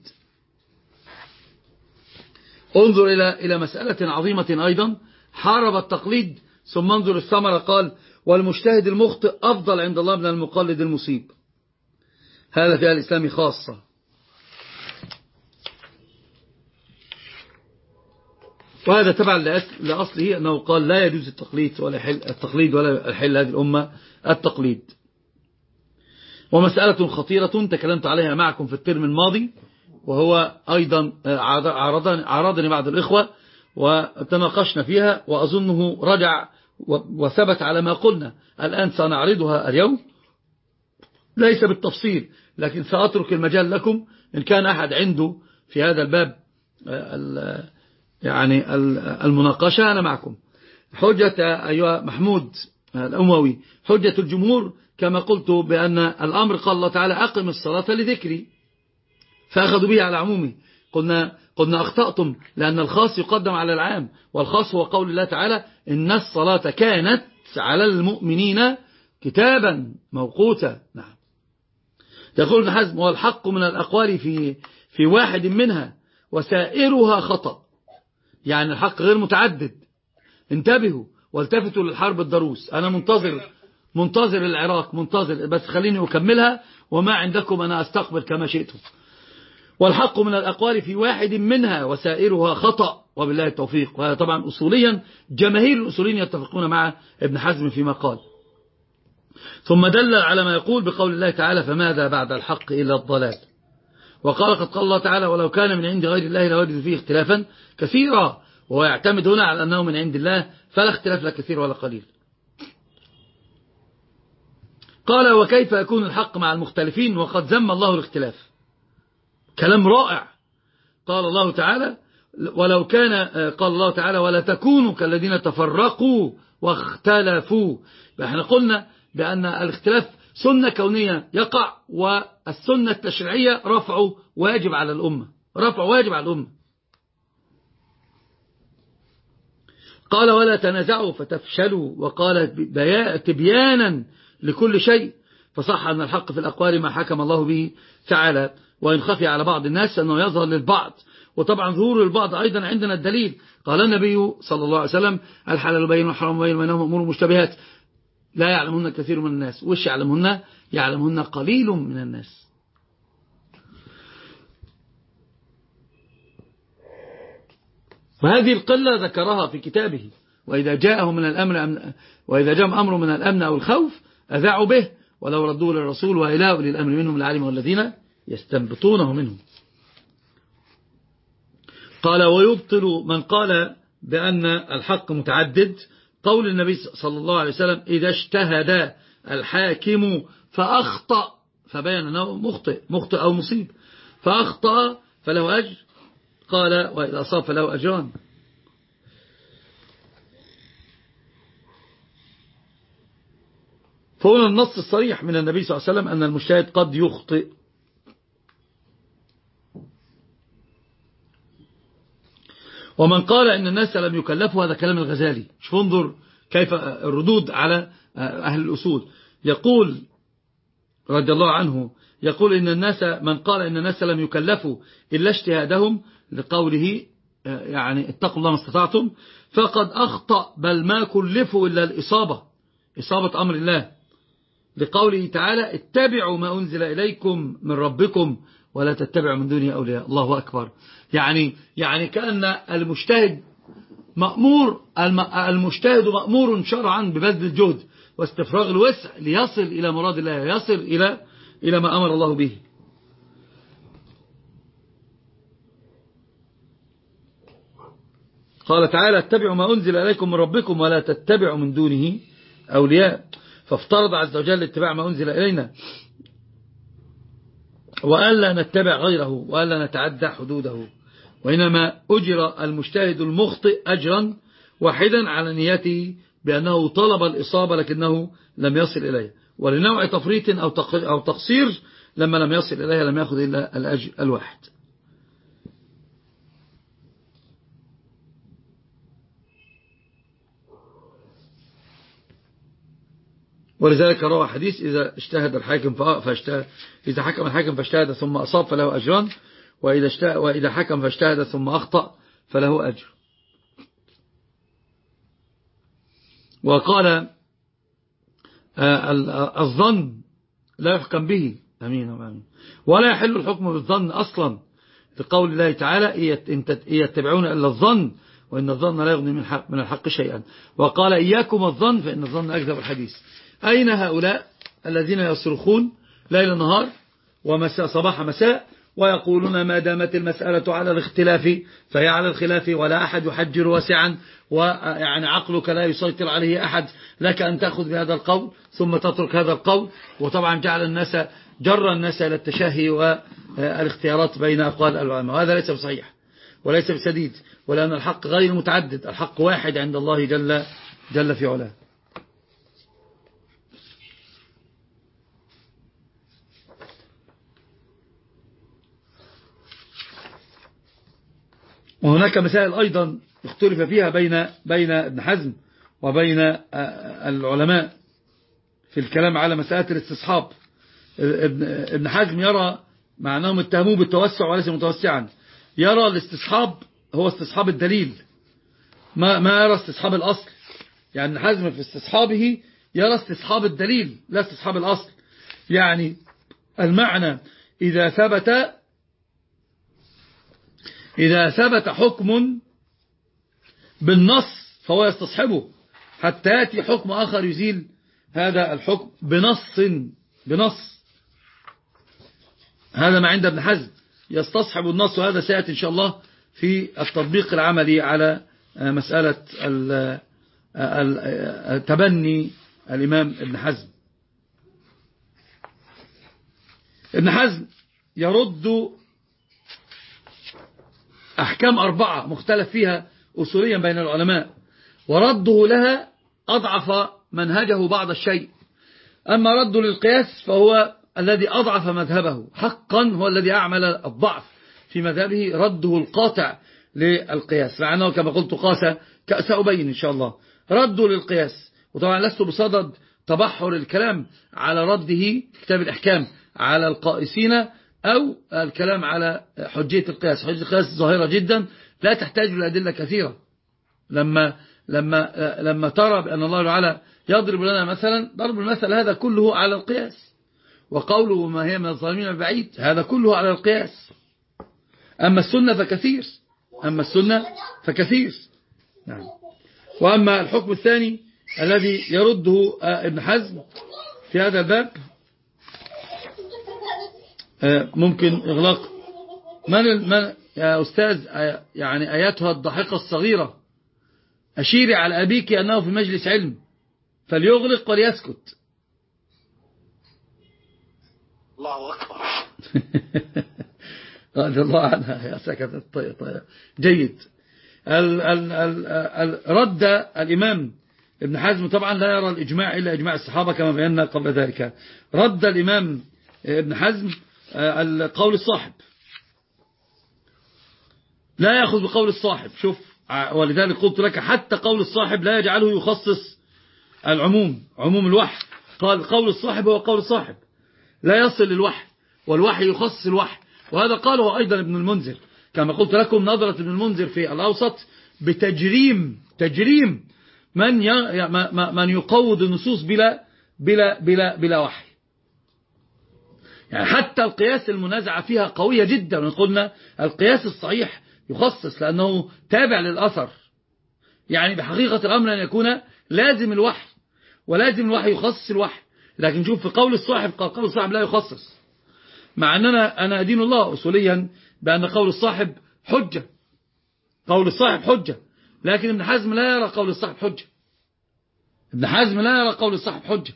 [SPEAKER 1] انظر إلى إلى مسألة عظيمة أيضا، حارب التقليد ثم انظر الثمرة، قال والمجتهد المخطئ أفضل عند الله من المقلد المصيب. هذا في الإسلام خاصة. وهذا تبع لأصله أنه قال لا يجوز التقليد ولا يحل التقليد ولا يحل هذه الأمة التقليد. ومسألة خطيرة تكلمت عليها معكم في الترم الماضي، وهو أيضا عارضني بعض الإخوة وتناقشنا فيها، وأظنه رجع وثبت على ما قلنا. الآن سنعرضها اليوم ليس بالتفصيل، لكن سأترك المجال لكم إن كان أحد عنده في هذا الباب يعني المناقشة أنا معكم. حجة أيها محمود الأموي، حجة الجمهور كما قلت بأن الأمر قال الله تعالى أقم الصلاة لذكري، فأخذوا به على عمومه. قلنا, قلنا أخطأتم، لأن الخاص يقدم على العام، والخاص هو قول الله تعالى إن الصلاة كانت على المؤمنين كتابا موقوتا. نعم. يقول ابن حزم والحق من الأقوال في, في واحد منها وسائرها خطأ، يعني الحق غير متعدد. انتبهوا والتفتوا للحرب الضروس. أنا منتظر منتظر العراق، منتظر، بس خليني أكملها، وما عندكم أنا أستقبل كما شئتم. والحق من الأقوال في واحد منها وسائرها خطأ وبالله التوفيق. وهذا طبعا أصوليا جماهير الأصوليين يتفقون مع ابن حزم فيما قال. ثم دل على ما يقول بقول الله تعالى فماذا بعد الحق إلا الضلال. وقال قد قال الله تعالى ولو كان من عند غير الله لوجدوا فيه اختلافا كثيرا، وهو يعتمد هنا على أنه من عند الله فلا اختلاف لا كثير ولا قليل. قال وكيف يكون الحق مع المختلفين وقد ذم الله الاختلاف. كلام رائع. قال الله تعالى ولو كان قال الله تعالى ولا تكونوا كالذين تفرقوا واختلفوا. احنا قلنا بأن الاختلاف سنة كونية يقع، والسنة التشريعية رفعه واجب على الأمة، رفع واجب على الأمة. قال ولا تنازعوا فتفشلوا، وقال تبيانا لكل شيء. فصح أن الحق في الأقوال ما حكم الله به تعالى، وإن خفي على بعض الناس أنه يظهر للبعض. وطبعا ظهور البعض أيضا عندنا الدليل. قال النبي صلى الله عليه وسلم الحلال بين والحرام بين بينهم أمور مشتبهات لا يعلمهن كثير من الناس. وش يعلمهن؟ يعلمهن قليل من الناس. وهذه القلة ذكرها في كتابه وإذا جاءهم من الأمر وإذا جاءهم أمر من الأمن أو الخوف أذاعوا به ولو ردوه للرسول وإلى أولي الأمر منهم لعلمه الذين يستنبطونه منهم. قال ويبطل من قال بأن الحق متعدد قول النبي صلى الله عليه وسلم إذا اجتهد الحاكم فأخطأ فبين أنه مخطئ مخطئ أو مصيب، فأخطأ فله أجر، قال وإذا أصاب فله أجران. فهنا النص الصريح من النبي صلى الله عليه وسلم أن المجتهد قد يخطئ. ومن قال إن الناس لم يكلفوا، هذا كلام الغزالي. شوف انظر كيف الردود على أهل الأصول. يقول رضي الله عنه يقول إن الناس من قال إن الناس لم يكلفوا إلا اجتهادهم لقوله يعني اتقوا الله ما استطعتم فقد أخطأ، بل ما كلفوا إلا الإصابة إصابة أمر الله، لقوله تعالى اتبعوا ما أنزل إليكم من ربكم ولا تتبعوا من دونه أولياء. الله أكبر. يعني يعني كأن المجتهد مأمور المجتهد مأمور شرعا ببذل الجهد واستفراغ الوسع ليصل إلى مراد الله، يصل إلى إلى ما أمر الله به. قال تعالى اتبعوا ما أنزل إليكم من ربكم ولا تتبعوا من دونه أولياء، فافترض عز وجل اتباع ما أنزل إلينا وألا نتبع غيره وألا نتعدى حدوده، وإنما أجر المجتهد المخطئ أجرا واحدا على نيته بأنه طلب الإصابة لكنه لم يصل إليه، ولنوع تفريط أو تقصير لما لم يصل إليها لم يأخذ إلا الأجر الواحد. ولذلك روى حديث إذا اجتهد الحاكم فاجتهد إذا حكم الحاكم فاجتهد ثم أصاب فله أجران، وإذا, اجتهد وإذا حكم فاجتهد ثم أخطأ فله أجر. وقال الظن لا يحكم به، أمين أمين، ولا يحل الحكم بالظن أصلا، لقول الله تعالى إن يتبعون إلا الظن وإن الظن لا يغني من, حق من الحق شيئا. وقال إياكم الظن فإن الظن أكذب الحديث. أين هؤلاء الذين يصرخون ليل نهار ومساء صباح مساء ويقولون ما دامت المسألة على الاختلاف فهي على الخلاف ولا أحد يحجر واسعا، ويعني عقلك لا يسيطر عليه أحد، لك أن تأخذ بهذا القول ثم تترك هذا القول. وطبعا جعل الناس جر الناس إلى التشهي والاختيارات بين أقوال العلماء، وهذا ليس بصحيح وليس بسديد، ولأن الحق غير متعدد، الحق واحد عند الله جل, جل في علاه. وهناك مسائل أيضا اختلف فيها بين بين ابن حزم وبين العلماء في الكلام على مسألة الاستصحاب. ابن حزم يرى مع أنهم اتهموه بالتوسع وليس متوسعا، يرى الاستصحاب هو استصحاب الدليل، ما ما يرى استصحاب الأصل. يعني ابن حزم في استصحابه يرى استصحاب الدليل لا استصحاب الأصل. يعني المعنى إذا ثبت إذا ثبت حكم بالنص فهو يستصحبه حتى يأتي حكم آخر يزيل هذا الحكم بنص بنص هذا ما عند ابن حزم، يستصحب النص، وهذا سيأتي إن شاء الله في التطبيق العملي على مسألة تبني الإمام ابن حزم. ابن حزم يرد أحكام أربعة مختلف فيها أصوليا بين العلماء، ورده لها أضعف منهجه بعض الشيء. أما رده للقياس فهو الذي أضعف مذهبه حقا، هو الذي أعمل الضعف في مذهبه، رده القاطع للقياس، مع أنه كما قلت قاس سأبين إن شاء الله رده للقياس. وطبعا لست بصدد تبحر الكلام على رده كتاب الإحكام على القائسين أو الكلام على حجية القياس. حجية القياس ظاهرة جدا لا تحتاج لأدلة كثيرة. لما لما لما ترى بأن الله تعالى يضرب لنا مثلا، ضرب المثل هذا كله على القياس، وقوله ما هي من الظالمين بعيد هذا كله على القياس. أما السنة فكثير أما السنة فكثير نعم. وأما الحكم الثاني الذي يرده ابن حزم في هذا الباب، ممكن إغلاق من من يا أستاذ، يعني آياتها الضاحكة الصغيرة، أشيري على أبيك أنه في مجلس علم فليغلق وليسكت.
[SPEAKER 2] الله أكبر.
[SPEAKER 1] رضي الله عنها يا سكتت. طيب طيب جيد. ال ال ال ال رد الإمام ابن حزم طبعا لا يرى الإجماع إلا إجماع الصحابة كما بينا قبل ذلك. رد الإمام ابن حزم القول الصاحب، لا يأخذ بقول الصاحب. شوف، ولذلك قلت لك حتى قول الصاحب لا يجعله يخصص العموم، عموم الوحي. قال قول الصاحب هو قول الصاحب لا يصل للوحي، والوحي يخصص الوحي. وهذا قاله أيضا ابن المنذر كما قلت لكم، نظرة ابن المنذر في الأوسط بتجريم تجريم من من يقوض النصوص بلا بلا بلا بلا وحي. يعني حتى القياس المنازعة فيها قوية جدا، وقلنا القياس الصحيح يخصص لأنه تابع للأثر. يعني بحقيقة الأمر أن يكون لازم الوحي، ولازم الوحي يخصص الوحي. لكن شوف في قول الصاحب، قال قول الصاحب لا يخصص، مع أننا أنا أدين الله أصوليا بأن قول الصاحب حجة، قول الصاحب حجة، لكن ابن حزم لا يرى قول الصاحب حجة. ابن حزم لا يرى قول الصاحب حجة،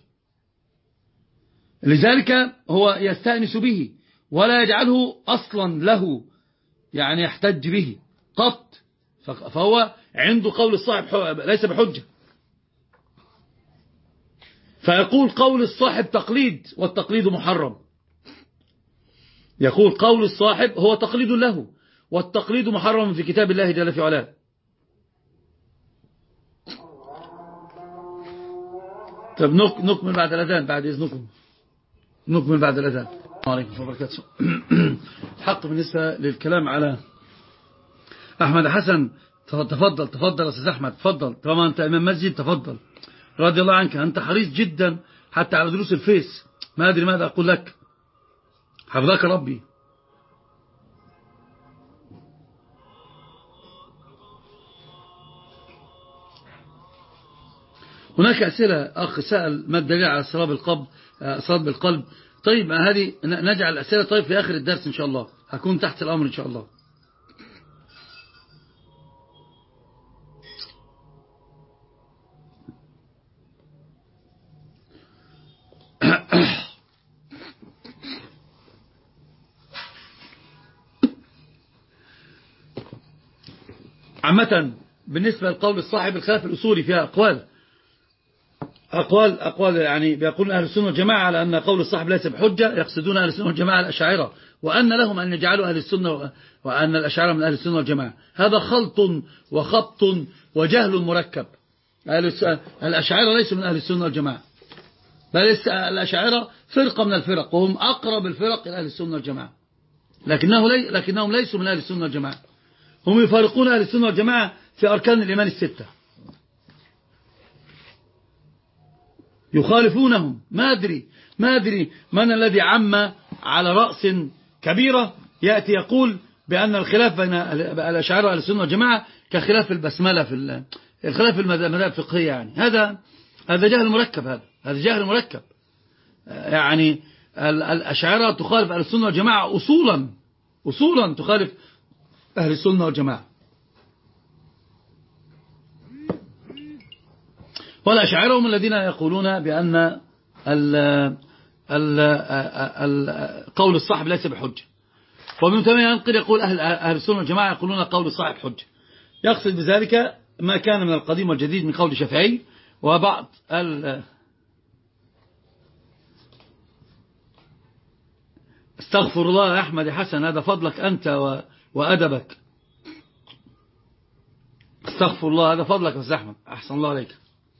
[SPEAKER 1] لذلك هو يستأنس به ولا يجعله أصلا له يعني يحتج به قط، فهو عنده قول الصاحب ليس بحجة. فيقول قول الصاحب تقليد، والتقليد محرم. يقول قول الصاحب هو تقليد له، والتقليد محرم في كتاب الله جل في علاه. طب نك نكمل بعد الأذان، بعد إذنكم نكمل بعد الأذان. السلام عليكم ورحمة الله وبركاته. حق بالنسبة للكلام على أحمد حسن، تفضل تفضل يا أستاذ أحمد، تفضل طالما أنت إمام مسجد، تفضل رضي الله عنك، أنت حريص جدا حتى على دروس الفيس، ما أدري ماذا أقول لك، حفظك ربي. هناك أسئلة، أخ سأل ما الدليل على الصلاة بالقلب، الصلاة بالقلب. طيب هذه نجعل الأسئلة طيب في آخر الدرس إن شاء الله، هكون تحت الأمر إن شاء الله. عامة بالنسبة للقول الصاحب الخلاف الأصولي فيها أقوال أقوال أقوال يعني بيقول أهل السنة والجماعة على أن قول الصاحب ليس بحجة، يقصدون أهل السنة والجماعة الأشاعرة، وأن لهم أن يجعلوا أهل السنة، وأن الأشاعرة من أهل السنة والجماعة. هذا خلط وخبط وجهل مركب. الأشاعرة ليسوا من أهل السنة والجماعة، بل الأشاعرة فرقة من الفرق، وهم أقرب الفرق إلى أهل السنة والجماعة، لكنه لي لكنهم ليسوا من أهل السنة والجماعة. هم يفارقون أهل السنة والجماعة في أركان الإيمان الستة، يخالفونهم. ما أدري ما أدري من الذي عم على رأس كبيرة يأتي يقول بأن الخلاف بين الأشاعرة وأهل السنة والجماعة كخلاف البسملة في الخلاف المذاهب الفقهية. يعني هذا هذا جهل مركب، هذا هذا جهل مركب. يعني الأشاعرة تخالف أهل السنة والجماعة أصولا أصولا تخالف أهل السنة والجماعة، والأشاعرة هم الذين يقولون بأن ال ال ال قول الصاحب ليس بحجة. وابن تيمية ينقل يقول أهل, أهل السنة والجماعة يقولون قول الصاحب حجة، يقصد بذلك ما كان من القديم والجديد من قول الشافعي وبعض ال استغفر الله يا أحمد حسن، هذا فضلك أنت وأدبك، استغفر الله، هذا فضلك يا أستاذ أحمد، أحسن الله عليك.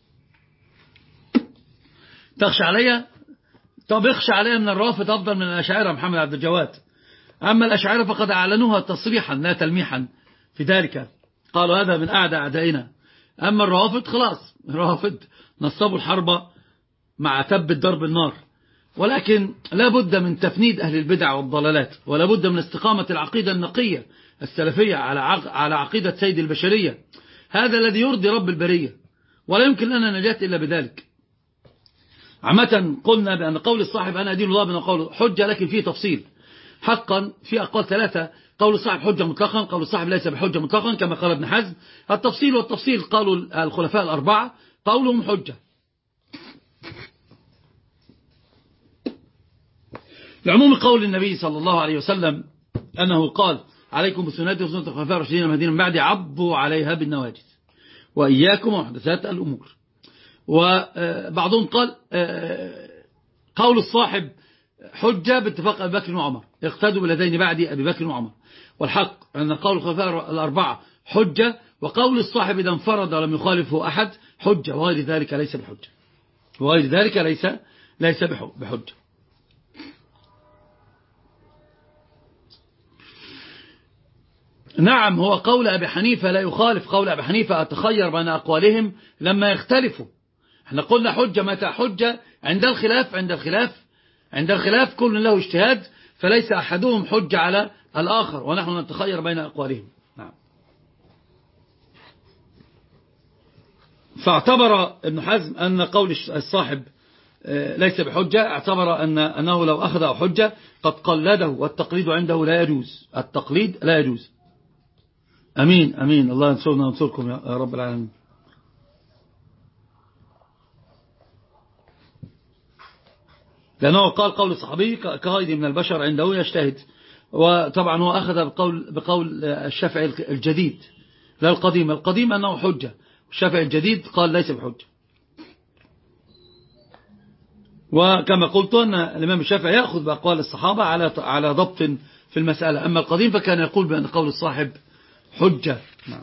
[SPEAKER 1] تخشى عليا؟ طب اخشى عليا من الرافض أفضل من الأشاعرة محمد عبد الجواد. أما الأشاعرة فقد أعلنوها تصريحا لا تلميحا في ذلك، قالوا هذا من أعدى أعدائنا. أما الرافض خلاص، الرافض نصبوا الحرب مع تب ضرب النار. ولكن لا بد من تفنيد أهل البدع والضلالات، ولا بد من استقامة العقيدة النقية السلفية على على عقيدة سيد البشرية، هذا الذي يرضي رب البرية، ولا يمكن لنا نجاة إلا بذلك. عامة قلنا بأن قول الصاحب أنا أدين الله بأن قول حجة، لكن فيه تفصيل. حقا في أقوال ثلاثة، قول الصاحب حجة مطلقا، قول الصاحب ليس بحجة مطلقا كما قال ابن حزم. التفصيل والتفصيل قالوا الخلفاء الأربعة قولهم حجة. لعموم قول النبي صلى الله عليه وسلم أنه قال عليكم بسنتي وسنة الخلفاء الراشدين المهديين من بعدي عضوا عليها بالنواجذ وإياكم ومحدثات الأمور. وبعضهم قال قول الصاحب حجة باتفاق أبي بكر وعمر، اقتدوا بالذين بعدي أبي بكر وعمر. والحق أن قول الخلفاء الأربعة حجة، وقول الصاحب إذا انفرد ولم يخالفه أحد حجة، وغير ذلك ليس بحجة، وغير ذلك ليس ليس بحجة. نعم، هو قول أبي حنيفة لا يخالف قول أبي حنيفة، أتخير بين أقوالهم لما يختلفوا. احنا قلنا حجة متى حجة؟ عند الخلاف عند الخلاف عند الخلاف كل له اجتهاد، فليس أحدهم حجة على الآخر، ونحن نتخير بين أقوالهم. نعم. فاعتبر ابن حزم أن قول الصاحب ليس بحجة، اعتبر أن أنه لو أخذ حجة قد قلده، والتقليد عنده لا يجوز، التقليد لا يجوز. أمين أمين، الله ينصرنا وينصركم يا رب العالمين. لأنه قال قول الصحابي كغيره من البشر عنده يجتهد، وطبعا هو أخذ بقول, بقول الشافعي الجديد لا القديم. القديم أنه حجة، والشافعي الجديد قال ليس بحجة. وكما قلت أن الإمام الشافعي يأخذ بأقوال الصحابة على على ضبط في المسألة، أما القديم فكان يقول بأن قول الصاحب حجة. نعم.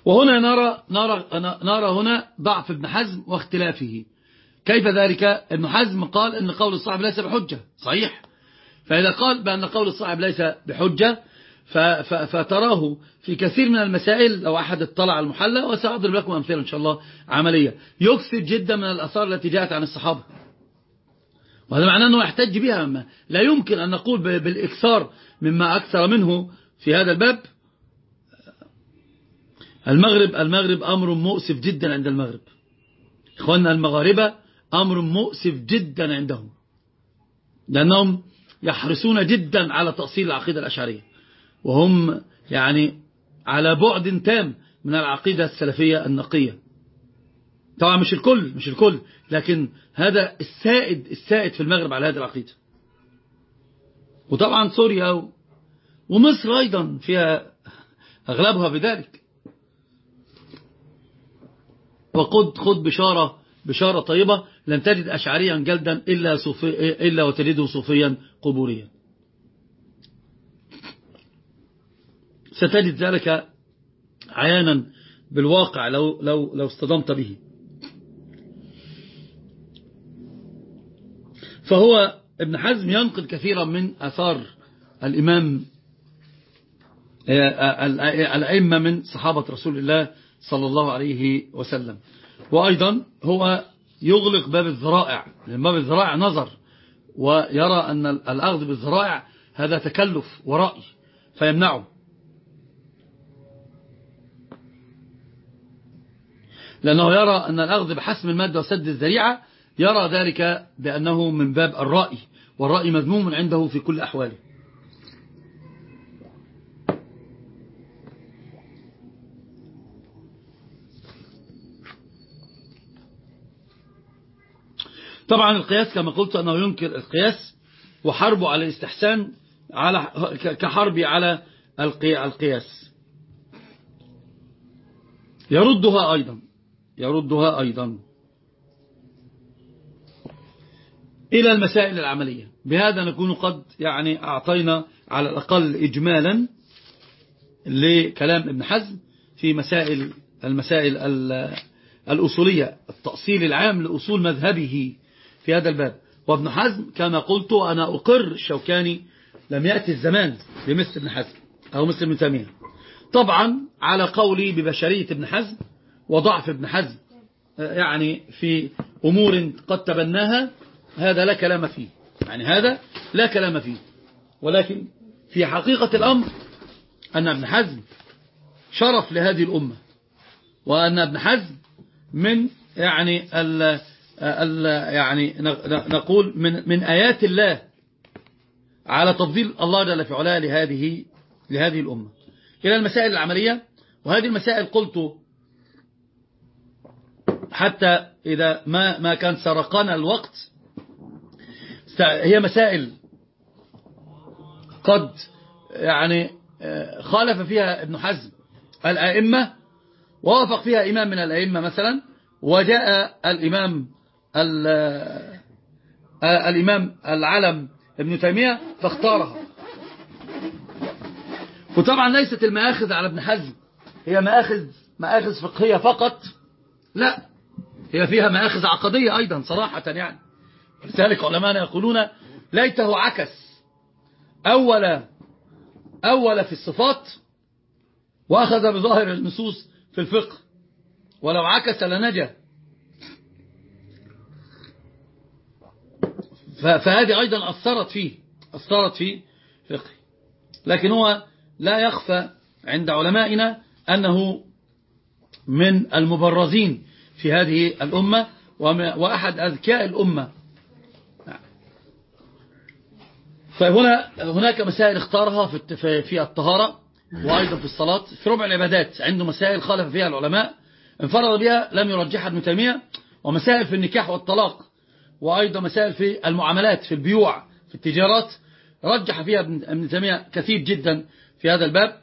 [SPEAKER 1] وهنا نرى, نرى, نرى هنا ضعف ابن حزم واختلافه. كيف ذلك؟ ابن حزم قال ان قول الصاحب ليس بحجة، صحيح. فإذا قال بأن قول الصاحب ليس بحجة فتراه في كثير من المسائل، لو أحد اطلع على المحلى، وسأضرب لكم أمثلة إن شاء الله عملية، يكثر جدا من الأثار التي جاءت عن الصحابة، وهذا معناه أنه يحتج بها. لا يمكن أن نقول بالإكثار مما أكثر منه في هذا الباب. المغرب المغرب أمر مؤسف جدا عند المغرب. إخواننا المغاربة أمر مؤسف جدا عندهم، لأنهم يحرصون جدا على تأصيل العقيدة الأشعرية، وهم يعني على بعد تام من العقيدة السلفية النقية. طبعا مش الكل مش الكل لكن هذا السائد السائد في المغرب على هذه العقيدة. وطبعا سوريا ومصر أيضا فيها أغلبها بذلك. وقد خد بشارة بشارة طيبة، لن تجد أشعريا جلدا إلا, صوفي إلا وتجده صوفيا قبوريا. ستجد ذلك عيانا بالواقع لو, لو, لو اصطدمت به. فهو ابن حزم ينقل كثيرا من أثار الإمام الأئمة من صحابة رسول الله صلى الله عليه وسلم. وأيضا هو يغلق باب الذرائع، لأن باب الذرائع نظر، ويرى أن الأخذ بالذرائع هذا تكلف ورأي فيمنعه، لأنه يرى أن الأخذ بحسم المادة وسد الذريعة يرى ذلك بأنه من باب الرأي، والرأي مذموم عنده في كل أحواله. طبعا القياس كما قلت أنه ينكر القياس، وحربه على الاستحسان على كحربي على القياس. يردها أيضا يردها أيضا إلى المسائل العملية. بهذا نكون قد يعني أعطينا على الأقل إجمالا لكلام ابن حزم في مسائل المسائل الأصولية، التأصيل العام لأصول مذهبه في هذا الباب. وابن حزم كما قلت أنا أقر الشوكاني لم يأتي الزمان بمثل ابن حزم أو مثل ابن تيمية، طبعا على قولي ببشرية ابن حزم وضعف ابن حزم يعني في أمور قد تبناها، هذا لا كلام فيه، يعني هذا لا كلام فيه. ولكن في حقيقة الأمر أن ابن حزم شرف لهذه الأمة، وأن ابن حزم من يعني ال ال يعني نقول من من آيات الله على تفضيل الله جل في علاه لهذه لهذه الأمة. إلى المسائل العملية، وهذه المسائل قلت حتى إذا ما ما كان سرقنا الوقت، هي مسائل قد يعني خالف فيها ابن حزم الأئمة ووافق فيها إمام من الأئمة مثلا، وجاء الإمام الإمام العلم ابن تيمية فاختارها. وطبعا ليست المآخذ على ابن حزم هي مآخذ مآخذ فقهية فقط، لا، هي فيها مآخذ عقدية أيضا صراحة يعني. لذلك علماءنا يقولون ليته عكس أول أول في الصفات وأخذ بظاهر النصوص في الفقه، ولو عكس لنجا. فهذه أيضا أثرت فيه أثرت في فقه. لكن هو لا يخفى عند علمائنا أنه من المبرزين في هذه الأمة وأحد أذكياء الأمة. فهنا هناك مسائل اختارها في الطهارة وأيضا في الصلاة، في ربع العبادات عنده مسائل خالف فيها العلماء انفرد بها لم يرجحها ابن تيمية، ومسائل في النكاح والطلاق، وأيضا مسائل في المعاملات في البيوع في التجارات رجح فيها ابن تيمية كثير جدا في هذا الباب.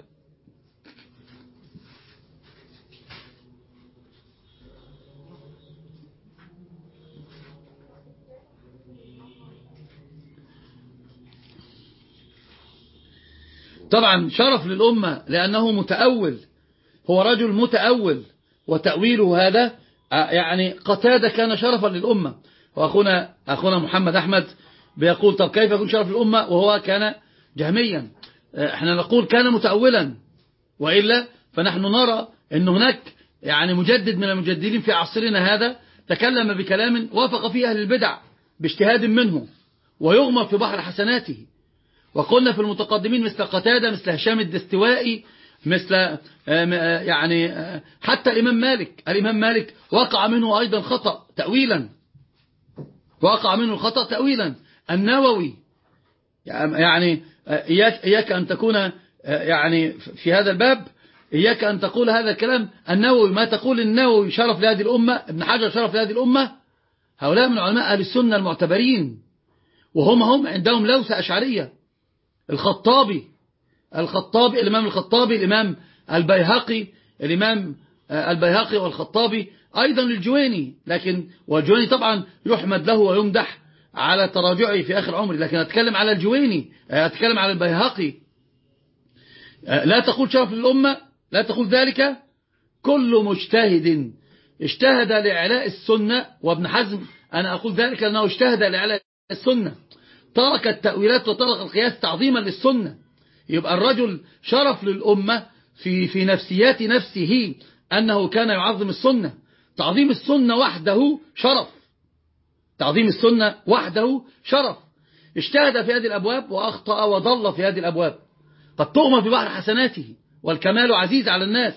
[SPEAKER 1] طبعا شرف للأمة لأنه متأول هو رجل متأول، وتأويله هذا يعني قتادة كان شرفا للأمة. وأخونا أخونا محمد أحمد بيقول طب كيف يكون شرف للأمة وهو كان جهميا؟ احنا نقول كان متأولا، وإلا فنحن نرى أن هناك يعني مجدد من المجددين في عصرنا هذا تكلم بكلام وافق فيه أهل البدع باجتهاد منه ويغمر في بحر حسناته. وقلنا في المتقدمين مثل قتادة، مثل هشام الدستوائي، مثل يعني حتى الإمام مالك. الإمام مالك وقع منه أيضا خطأ تأويلا، وقع منه الخطأ تأويلا. النووي يعني إياك, إياك أن تكون يعني في هذا الباب إياك أن تقول هذا الكلام. النووي ما تقول النووي شرف لهذه الأمة، ابن حجر شرف لهذه الأمة، هؤلاء من علماء أهل السنة المعتبرين، وهم هم عندهم لوثة أشعرية. الخطابي الخطابي الإمام الخطابي، الإمام البيهقي، الإمام البيهقي والخطابي أيضا الجويني، لكن والجويني طبعا يحمد له ويمدح على تراجعه في آخر عمره، لكن أتكلم على الجويني، أتكلم على البيهقي. لا تقول شرف للأمة، لا تقول ذلك. كل مجتهد اجتهد لإعلاء السنة، وابن حزم أنا أقول ذلك لأنه اجتهد لإعلاء السنة، ترك التأويلات وترك القياس تعظيما للسنة. يبقى الرجل شرف للأمة في في نفسيات نفسه أنه كان يعظم السنة. تعظيم السنة وحده شرف، تعظيم السنة وحده شرف. اجتهد في هذه الأبواب وأخطأ وضل في هذه الأبواب، قد تغمى في بحر حسناته، والكمال عزيز على الناس.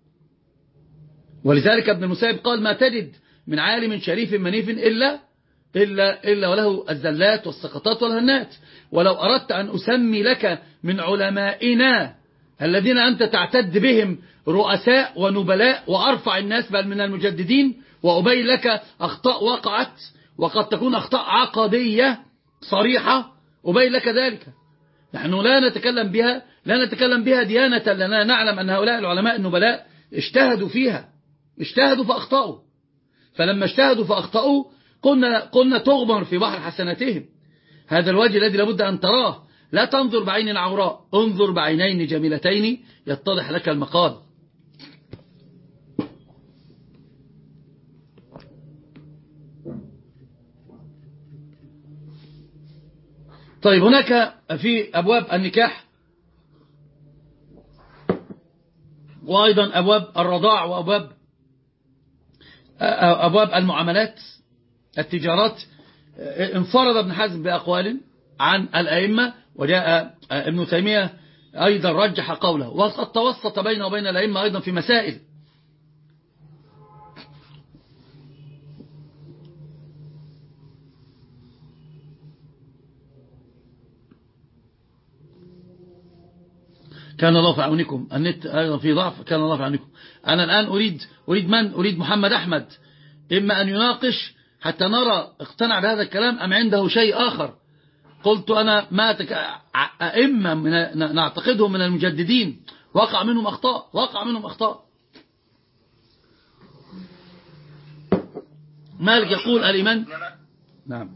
[SPEAKER 1] ولذلك ابن المسيب قال ما تجد من عالم شريف منيف إلا إلا إلا وله الزلات والسقطات والهنات. ولو أردت أن أسمي لك من علمائنا الذين أنت تعتد بهم رؤساء ونبلاء وأرفع الناس بل من المجددين، وأبين لك أخطاء وقعت وقد تكون أخطاء عقدية صريحة، أبين لك ذلك. نحن لا نتكلم بها لا نتكلم بها ديانة، لأننا نعلم أن هؤلاء العلماء النبلاء اجتهدوا فيها، اجتهدوا فأخطأوا. فلما اجتهدوا فأخطأوا قلنا, قلنا تغمر في بحر حسناتهم. هذا الوجه الذي لابد أن تراه، لا تنظر بعين عوراء، انظر بعينين جميلتين يتضح لك المقال. طيب هناك في أبواب النكاح وأيضا أبواب الرضاع وأبواب أبواب المعاملات التجارات انفرد ابن حزم بأقوال عن الأئمة، وجاء ابن تيمية أيضا رجح قوله، وقد توسط بينه وبين الأئمة أيضا في مسائل. كان الله في عونكم، النت أيضا في ضعف، كان الله في عونكم. أنا الآن أريد أريد من أريد محمد أحمد، إما أن يناقش حتى نرى اقتنع بهذا الكلام أم عنده شيء آخر. قلت أنا ما تك... أئمة من... نعتقدهم من المجددين وقع منهم أخطاء، وقع منهم أخطاء. مالك يقول الإيمان. نعم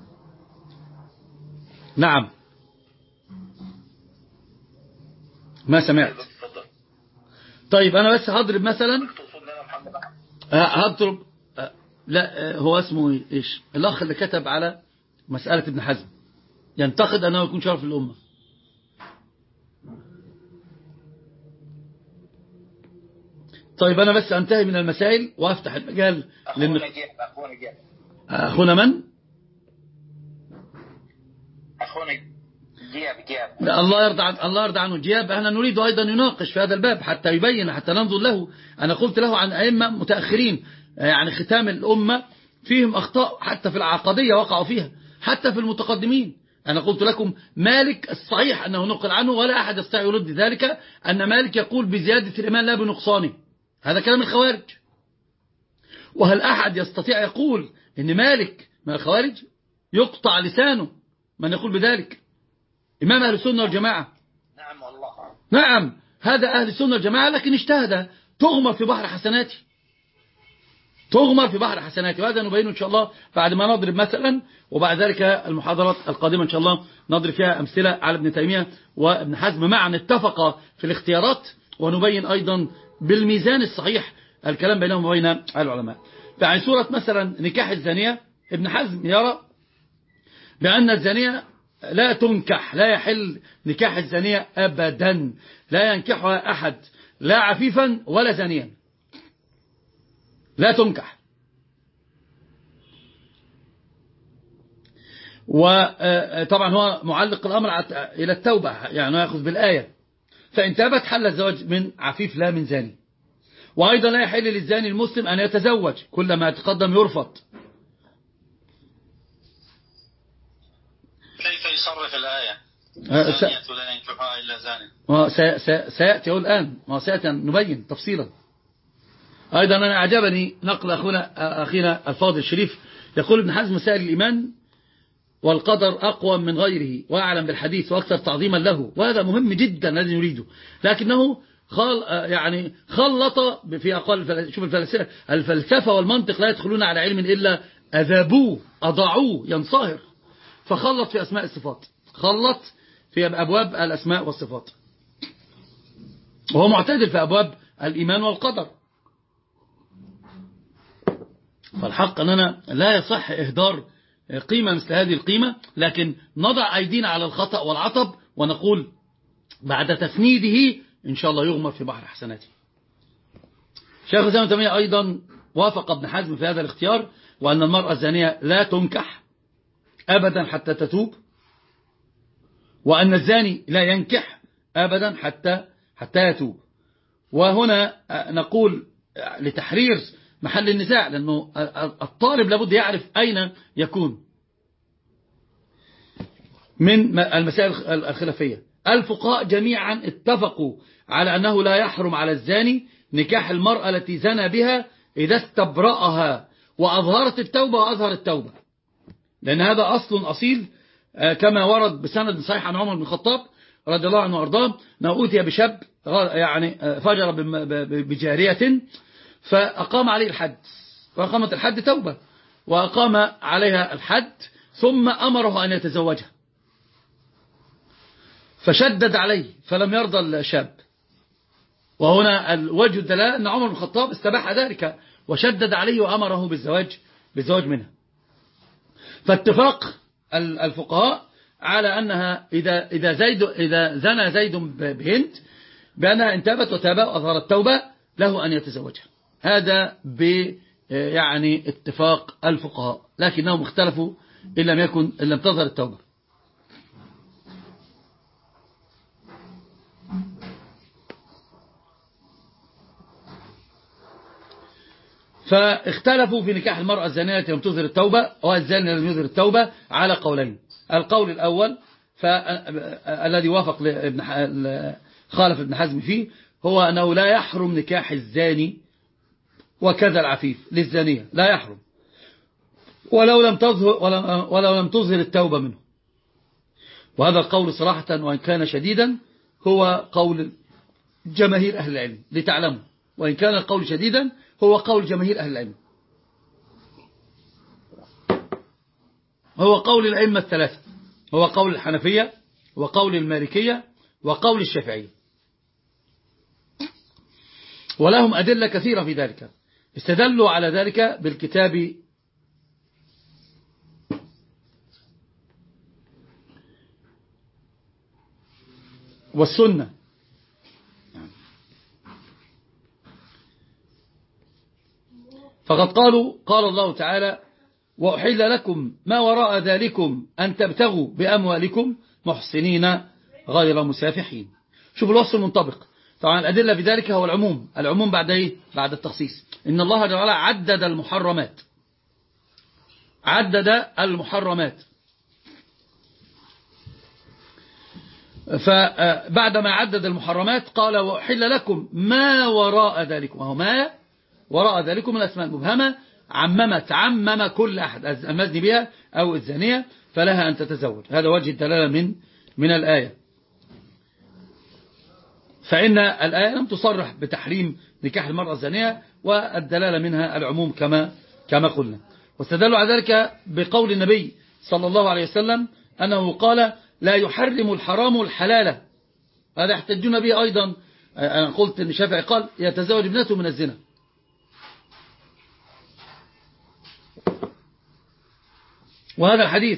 [SPEAKER 1] نعم ما سمعت. طيب أنا بس هضرب مثلا، هضرب لا هو اسمه إيش الأخ اللي كتب على مسألة ابن حزم ينتقد أنه يكون شرف للأمة. طيب أنا بس أنتهي من المسائل وأفتح المجال لأن... أخونا من؟
[SPEAKER 4] أخونا جياب جياب
[SPEAKER 1] لا الله يرضى عن الله يرضى عنه جياب. احنا نريد أيضا يناقش في هذا الباب حتى يبين، حتى ننظر له. أنا قلت له عن أئمة متأخرين، يعني ختام الأمة فيهم أخطاء حتى في العقدية وقعوا فيها، حتى في المتقدمين. أنا قلت لكم مالك الصحيح أنه نقل عنه ولا أحد يستطيع يرد ذلك، أن مالك يقول بزيادة الإيمان لا بنقصانه. هذا كلام الخوارج. وهل أحد يستطيع يقول أن مالك من الخوارج؟ يقطع لسانه من يقول بذلك. إمام أهل السنة والجماعة.
[SPEAKER 4] نعم والله.
[SPEAKER 1] نعم هذا أهل السنة والجماعة، لكن اجتهد. تغمر في بحر حسناته، تغمر في بحر حسناته، وهذا نبينه إن شاء الله بعد ما نضرب مثلا، وبعد ذلك المحاضرات القادمة إن شاء الله نضرب فيها أمثلة على ابن تيمية وابن حزم معا اتفقا في الاختيارات ونبين أيضا بالميزان الصحيح الكلام بينهم وبين العلماء. فعن سورة مثلا نكاح الزانية، ابن حزم يرى بأن الزانية لا تنكح، لا يحل نكاح الزانية أبدا، لا ينكحها أحد، لا عفيفا ولا زانيا، لا تنكح. وطبعا هو معلق الأمر إلى التوبة، يعني يأخذ بالآية، فإن تابت حل الزواج من عفيف لا من زاني. وأيضا لا يحل للزاني المسلم أن يتزوج، كل ما يتقدم يرفض.
[SPEAKER 5] كيف يصرف الآية؟
[SPEAKER 1] الزانية
[SPEAKER 5] لا ينكحها إلا زاني.
[SPEAKER 1] سيأتي الآن، وسيأتي نبين تفصيلا. أيضا أنا أعجبني نقل أخونا أخينا الفاضل الشريف، يقول ابن حزم مسائل الإيمان والقدر أقوى من غيره وأعلم بالحديث وأكثر تعظيما له، وهذا مهم جدا الذي نريده، لكنه خل يعني خلط في أقوال. شوف الفلسفة الفلسفة والمنطق لا يدخلون على علم إلا أذابوه أضاعوه ينصهر، فخلط في أسماء الصفات، خلط في أبواب الأسماء والصفات، وهو معتدل في أبواب الإيمان والقدر. فالحق أننا لا يصح إهدار قيمة مثل هذه القيمة، لكن نضع أيدينا على الخطأ والعطب ونقول بعد تفنيده إن شاء الله يغمر في بحر حسناته. شيخ الإسلام ابن تيمية أيضا وافق ابن حزم في هذا الاختيار، وأن المرأة الزانية لا تنكح أبدا حتى تتوب، وأن الزاني لا ينكح أبدا حتى حتى يتوب. وهنا نقول لتحرير محل النزاع، لأنه الطالب لابد يعرف أين يكون من المسائل الخلافية. الفقهاء جميعا اتفقوا على أنه لا يحرم على الزاني نكاح المرأة التي زنى بها إذا استبرأها وأظهرت التوبة وأظهر التوبة، لأن هذا أصل أصيل كما ورد بسند صحيح عن عمر بن الخطاب رضي الله عنه وأرضاه، أنه أوتي بشاب يعني فجر بجارية فأقام عليه الحد، وأقامت الحد توبة، وأقام عليها الحد ثم أمره أن يتزوجها، فشدد عليه فلم يرضى الشاب. وهنا الوجه الدلالة أن عمر بن الخطاب استباح ذلك وشدد عليه وأمره بالزواج بالزواج منها. فاتفاق الفقهاء على أنها إذا إذا زيد إذا زنى زيد بهند بأنها انتابت وتابت وأظهرت التوبة له أن يتزوجها. هذا ب يعني اتفاق الفقهاء، لكنهم اختلفوا إن لم يكن إن لم تظهر التوبة. فاختلفوا في نكاح المرأة الزانية التي لم تظهر التوبة والزاني لم يظهر التوبة على قولين. القول الأول الذي وافق لابن خالف ابن حزم فيه هو أنه لا يحرم نكاح الزاني وكذا العفيف للزانية، لا يحرم ولو لم تظهر ولو لم تظهر التوبة منه. وهذا القول صراحة وإن كان شديدا هو قول جماهير أهل العلم، لتعلموا وإن كان القول شديدا هو قول جماهير أهل العلم، هو قول الأئمة الثلاثة، هو قول الحنفية وقول المالكية وقول الشافعية، ولهم أدلة كثيرة في ذلك. استدلوا على ذلك بالكتاب والسنة. فقد قالوا قال الله تعالى وأحل لكم ما وراء ذلكم أن تبتغوا بأموالكم محصنين غير مسافحين. شوفوا الوصف المنطبق. طبعا الأدلة في ذلك هو العموم، العموم بعد إيه؟ بعد التخصيص. إن الله جل وعلا عدد المحرمات، عدد المحرمات. فبعدما عدد المحرمات قال وأحل لكم ما وراء ذلكم، وهو ما وراء ذلكم من الأسماء المبهمة عممت عمم كل أحد المزني بها أو الزانية فلها أن تتزوج. هذا وجه الدلالة من من الآية. فإن الآية لم تصرح بتحريم نكاح المرأة الزانية، والدلالة منها العموم كما كما قلنا. واستدلوا على ذلك بقول النبي صلى الله عليه وسلم أنه قال لا يحرم الحرام الحلال. هذا يحتجون به أيضا أنا قلت أن الشافعي قال يتزوج ابنته من الزنا. وهذا الحديث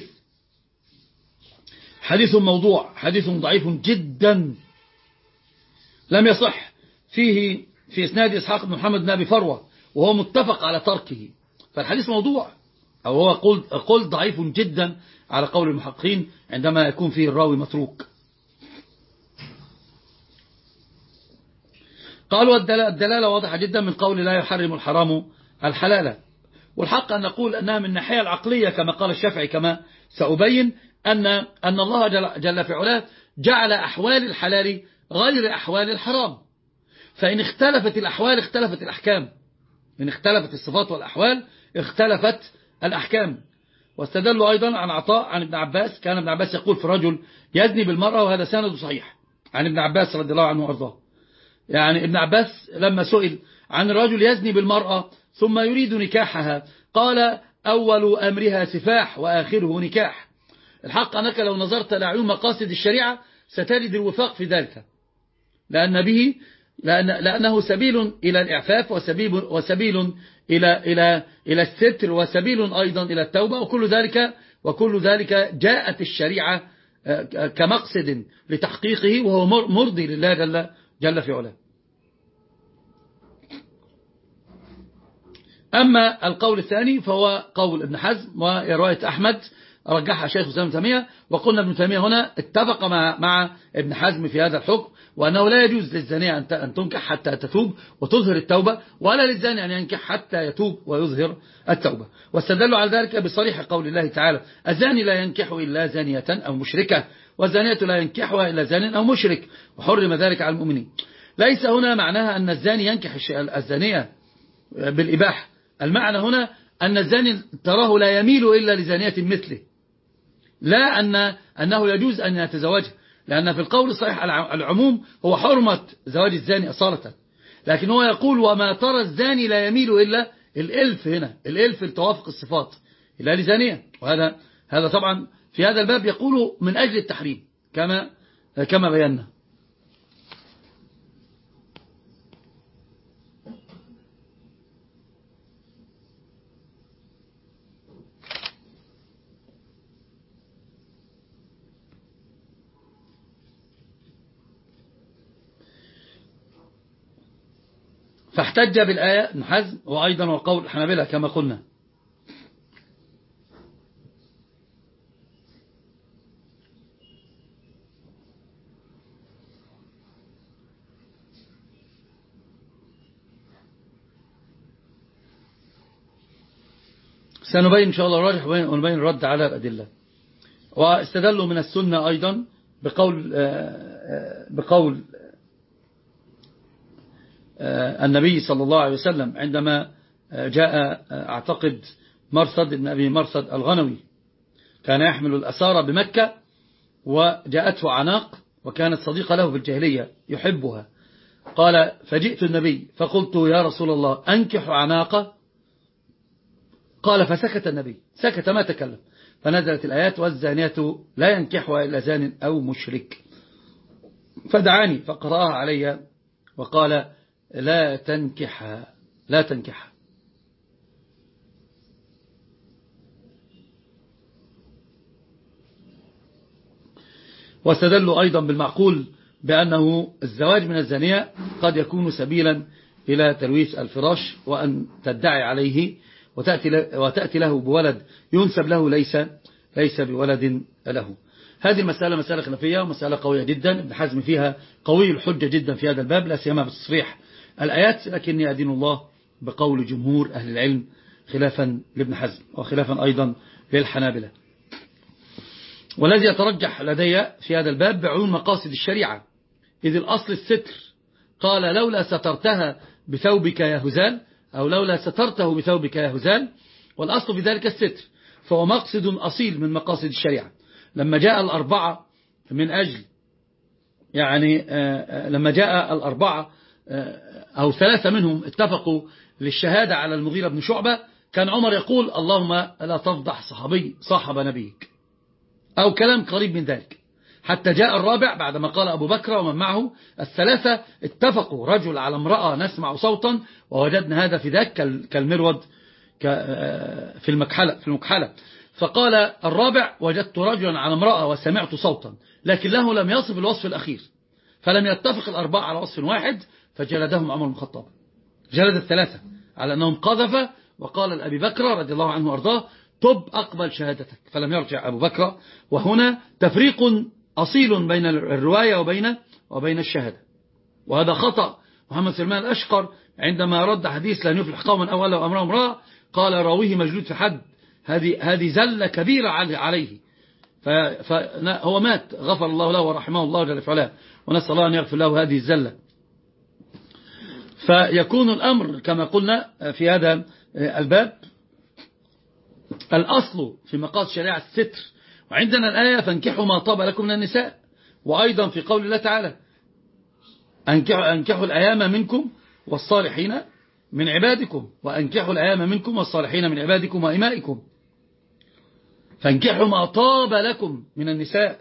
[SPEAKER 1] حديث موضوع، حديث ضعيف جدا لم يصح، فيه في إسناد إسحاق بن محمد بن أبي فروة وهو متفق على تركه، فالحديث موضوع، أو هو قول, قول ضعيف جدا على قول المحققين عندما يكون فيه الراوي متروك. قالوا الدلالة واضحة جدا من قول لا يحرم الحرام الحلال، والحق أن نقول أنها من الناحية العقلية كما قال الشافعي كما سأبين أن أن الله جل, جل في علاه جعل أحوال الحلال غير أحوال الحرام، فإن اختلفت الأحوال اختلفت الأحكام، إن اختلفت الصفات والأحوال اختلفت الأحكام. واستدلوا أيضا عن عطاء عن ابن عباس، كان ابن عباس يقول في رجل يزني بالمرأة، وهذا سند صحيح عن ابن عباس رضي الله عنه وأرضاه. يعني ابن عباس لما سئل عن الرجل يزني بالمرأة ثم يريد نكاحها قال أول أمرها سفاح وآخره نكاح. الحق أنك لو نظرت لعيون مقاصد الشريعة ستجد الوفاق في ذلك، لأن به لأن لأنه سبيل إلى الإعفاف، وسبيل وسبيل إلى إلى إلى الستر، وسبيل أيضا إلى التوبة، وكل ذلك وكل ذلك جاءت الشريعة كمقصد لتحقيقه، وهو مرضي لله جل جل في علاه. أما القول الثاني فهو قول ابن حزم ورواية أحمد رجحها شيخ الإسلام ابن تيمية، وقلنا ابن تيمية هنا اتفق مع مع ابن حزم في هذا الحكم، وأنه لا يجوز للزانية أن تنكح حتى تتوب وتظهر التوبة، ولا للزاني أن ينكح حتى يتوب ويظهر التوبة. واستدلوا على ذلك بصريح قول الله تعالى الزاني لا ينكح إلا زانية أو مشركة، والزانية لا ينكحها إلا زان أو مشرك، وحرم ذلك على المؤمنين. ليس هنا معناها أن الزاني ينكح الزانية بالإباحة، المعنى هنا أن الزاني تراه لا يميل إلا لزانية مثله، لا أن أنه يجوز أن يتزوجها، لأن في القول الصحيح العموم هو حرمة زواج الزاني أصالة، لكن هو يقول وما ترى الزاني لا يميل إلا الإلف، هنا الإلف التوافق الصفات إلا لزانية، وهذا هذا طبعا في هذا الباب يقول من أجل التحريم كما كما بينا. فاحتج بالآية ابن حزم وأيضا وقول الحنابلة كما قلنا. سنبين إن شاء الله الراجح ونبين الرد على الأدلة. واستدلوا من السنة أيضا بقول بقول النبي صلى الله عليه وسلم عندما جاء أعتقد مرصد بن أبي مرصد الغنوي، كان يحمل الأسارة بمكة وجاءته عناق وكانت صديقة له في الجاهلية يحبها، قال فجئت النبي فقلت يا رسول الله أنكح عناقة، قال فسكت النبي، سكت ما تكلم، فنزلت الآيات والزانية لا ينكحها إلا زان أو مشرك، فدعاني فقرأها علي وقال لا تنكحها لا تنكحها. واستدلوا أيضا بالمعقول بأنه الزواج من الزانية قد يكون سبيلا إلى تلويث الفراش، وأن تدعي عليه وتأتي وتأتي له بولد ينسب له ليس ليس بولد له. هذه المسألة مسألة خلافية ومسألة قوية جدا، ابن حزم فيها قوي الحجة جدا في هذا الباب، لا سيما بتصريح الآيات، لكني أدين الله بقول جمهور أهل العلم خلافا لابن حزم وخلافا أيضا للحنابلة. والذي يترجح لدي في هذا الباب بعيون مقاصد الشريعة، إذ الأصل الستر، قال لولا سترتها بثوبك يا هزال، أو لولا سترته بثوبك يا هزال، والأصل في ذلك الستر، فهو مقصد أصيل من مقاصد الشريعة. لما جاء الأربعة من أجل يعني لما جاء الأربعة أو ثلاثة منهم اتفقوا للشهادة على المغيرة بن شعبة، كان عمر يقول اللهم لا تفضح صحابي صاحب نبيك، أو كلام قريب من ذلك، حتى جاء الرابع بعدما قال أبو بكر ومن معه الثلاثة اتفقوا رجل على امرأة نسمع صوتا ووجدنا هذا في ذاك كالمرود في المكحلة, في المكحلة فقال الرابع وجدت رجلا على امرأة وسمعت صوتا لكن له لم يصف الوصف الأخير فلم يتفق الأربعة على وصف واحد فجلدهم عمر بن الخطاب جلد الثلاثة على أنهم قذف وقال لأبي بكر رضي الله عنه وأرضاه تب أقبل شهادتك فلم يرجع أبو بكر. وهنا تفريق أصيل بين الرواية وبين وبين الشهادة وهذا خطأ محمد سلمان الأشقر عندما رد حديث لن يفلح قوما أو أولوا أمرهم امرأة قال راويه مجلود في حد هذه هذه زلة كبيرة عليه فهو مات غفر الله له ورحمه الله جل في علاه ونسأل الله أن يغفر له هذه الزلة. فيكون الأمر كما قلنا في هذا الباب الأصل في مقاصد شريعة الستر وعندنا الآية فانكحوا ما طاب لكم من النساء وأيضا في قول الله تعالى أنكحوا, أنكحوا الأيام منكم والصالحين من عبادكم وأنكحوا الأيام منكم والصالحين من عبادكم وإمائكم فانكحوا ما طاب لكم من النساء.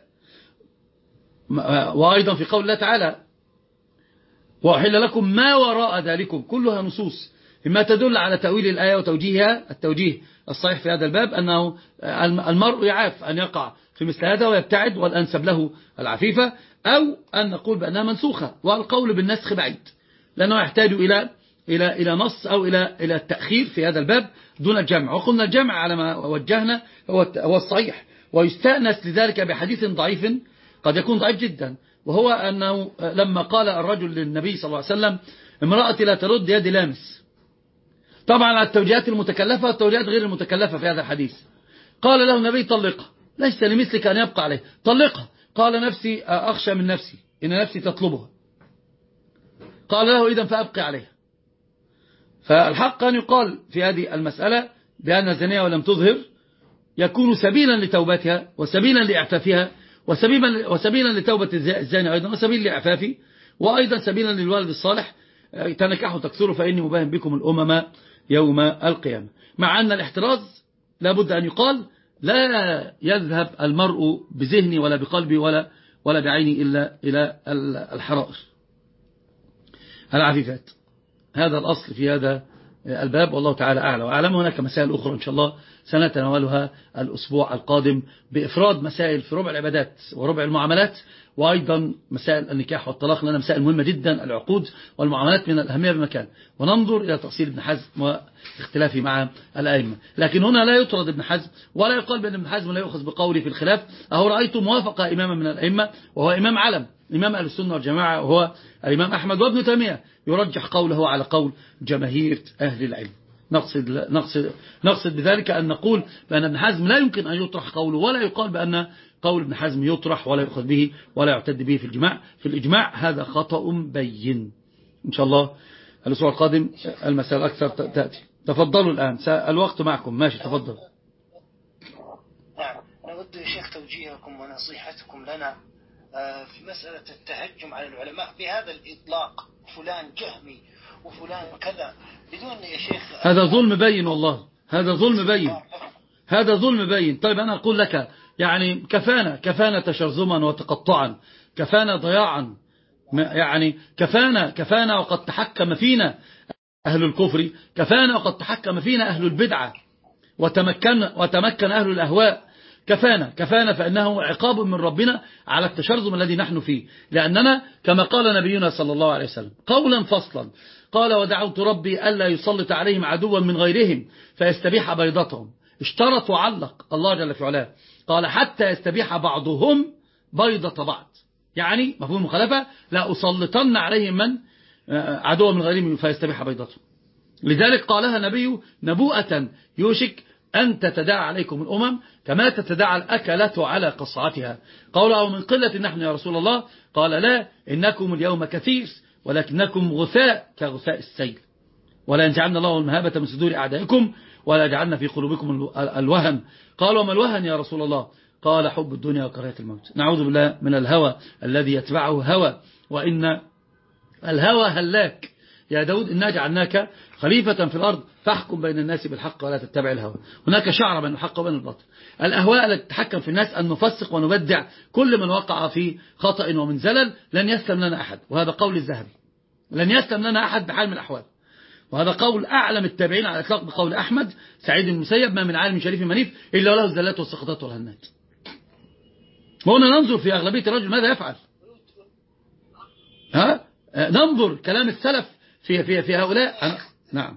[SPEAKER 1] وأيضا في قول الله تعالى وأحل لكم ما وراء ذلكم كلها نصوص مما تدل على تأويل الآية وتوجيهها. التوجيه الصحيح في هذا الباب أنه المرء يعاف أن يقع في مثل هذا ويبتعد والأنسب له العفيفة أو أن نقول بأنها منسوخة والقول بالنسخ بعيد لأنه يحتاج إلى إلى إلى نص أو إلى إلى التأخير في هذا الباب دون الجمع. وقلنا الجمع على ما وجهنا هو الصحيح ويستأنس لذلك بحديث ضعيف قد يكون ضعيف جدا وهو أنه لما قال الرجل للنبي صلى الله عليه وسلم امرأتي لا ترد يد لامس طبعا على التوجيهات المتكلفة والتوجيهات غير المتكلفة في هذا الحديث قال له النبي طلقها ليس لمثلك أن يبقى عليه طلقها قال نفسي أخشى من نفسي إن نفسي تطلبها قال له إذن فأبقي عليها. فالحق أن يقال في هذه المسألة بأن الزانية ولم تظهر يكون سبيلا لتوبتها وسبيلا لإعفافها وسبيلا, وسبيلا لتوبة الزاني أيضا وسبيل لإعفافه وأيضا سبيلا للوالد الصالح تنكحوا تكثروا فإني مباهم بكم الأمم يوم القيامة. مع أن الاحتراز لابد أن يقال لا يذهب المرء بذهني ولا بقلبي ولا ولا بعيني إلا إلى الحرائر العفيفات. هذا الأصل في هذا الباب والله تعالى أعلى وأعلم. هناك مسائل أخرى إن شاء الله سنتناولها الأسبوع القادم بإفراد مسائل في ربع العبادات وربع المعاملات وأيضا مسائل النكاح والطلاق لأنها مسائل مهمة جدا العقود والمعاملات من الأهمية بمكان وننظر إلى تفصيل ابن حزم واختلافه مع الأئمة. لكن هنا لا يطرد ابن حزم ولا يقال بأن ابن حزم لا يؤخذ بقولي في الخلاف. أهو رأيت موافقة إماما من الأئمة وهو إمام علم إمام أهل السنة والجماعة وهو الإمام أحمد وابن تيمية يرجح قوله على قول جماهير أهل العلم. نقصد, نقصد, نقصد بذلك أن نقول بأن ابن حزم لا يمكن أن يطرح قوله ولا يقال بأن قول ابن حزم يطرح ولا يؤخذ به ولا يعتد به في الجماع في الإجماع هذا خطأ بين. إن شاء الله الأسبوع القادم المسألة أكثر تأتي. تفضلوا الآن الوقت معكم ماشي تفضل.
[SPEAKER 2] نعم نود يا شيخ توجيهكم ونصيحتكم لنا في مسألة التهجم على العلماء بهذا الإطلاق فلان جهمي وفلان كذا بدون يا شيخ
[SPEAKER 1] هذا ظلم بين والله هذا ظلم بين هذا ظلم بين. طيب أنا أقول لك يعني كفانا كفانا تشرذما وتقطعا كفانا ضياعا يعني كفانا كفانا وقد تحكم فينا أهل الكفر كفانا وقد تحكم فينا أهل البدعة وتمكن وتمكن أهل الأهواء كفانا كفانا فإنه عقاب من ربنا على التشرذم الذي نحن فيه. لأننا كما قال نبينا صلى الله عليه وسلم قولا فصلا قال ودعوت ربي ألا يسلط عليهم عدوا من غيرهم فيستبيح بيضتهم. اشترط وعلق الله جل في علاه قال حتى يستبيح بعضهم بيضة بعض يعني مفهوم المخالفة لا أسلطن عليهم من عدوا من غيرهم فيستبيح بيضتهم. لذلك قالها النبي نبوءة يوشك أن تتداعى عليكم الأمم كما تتداعى الأكلة على قصعتها. قالوا من قلة نحن يا رسول الله قال لا إنكم اليوم كثير ولكنكم غثاء كغثاء السيل ولا ينزعن الله المهابة من صدور أعدائكم ولا جعلنا في قلوبكم الوهن. قالوا وما الوهن يا رسول الله قال حب الدنيا وكراهية الموت. نعوذ بالله من الهوى الذي يتبعه هوى وإن الهوى هلاك يا داود إنا جعلناك خليفة في الأرض فاحكم بين الناس بالحق ولا تتبع الهوى. هناك شعر بين الحق وبين الباطل. الأهواء التي تتحكم في الناس أن نفسق ونبدع كل من وقع في خطأ ومن زلل. لن يسلم لنا أحد، وهذا قول الذهبي، لن يسلم لنا أحد بحال من الأحوال. وهذا قول أعلم التابعين على الإطلاق بقول أحمد سعيد المسيب: ما من عالم شريف منيف إلا له الزلات والسقطات والهنات. وهنا ننظر في أغلبية الرجل ماذا يفعل. ها؟ ننظر كلام السلف في في في هؤلاء. أنا... نعم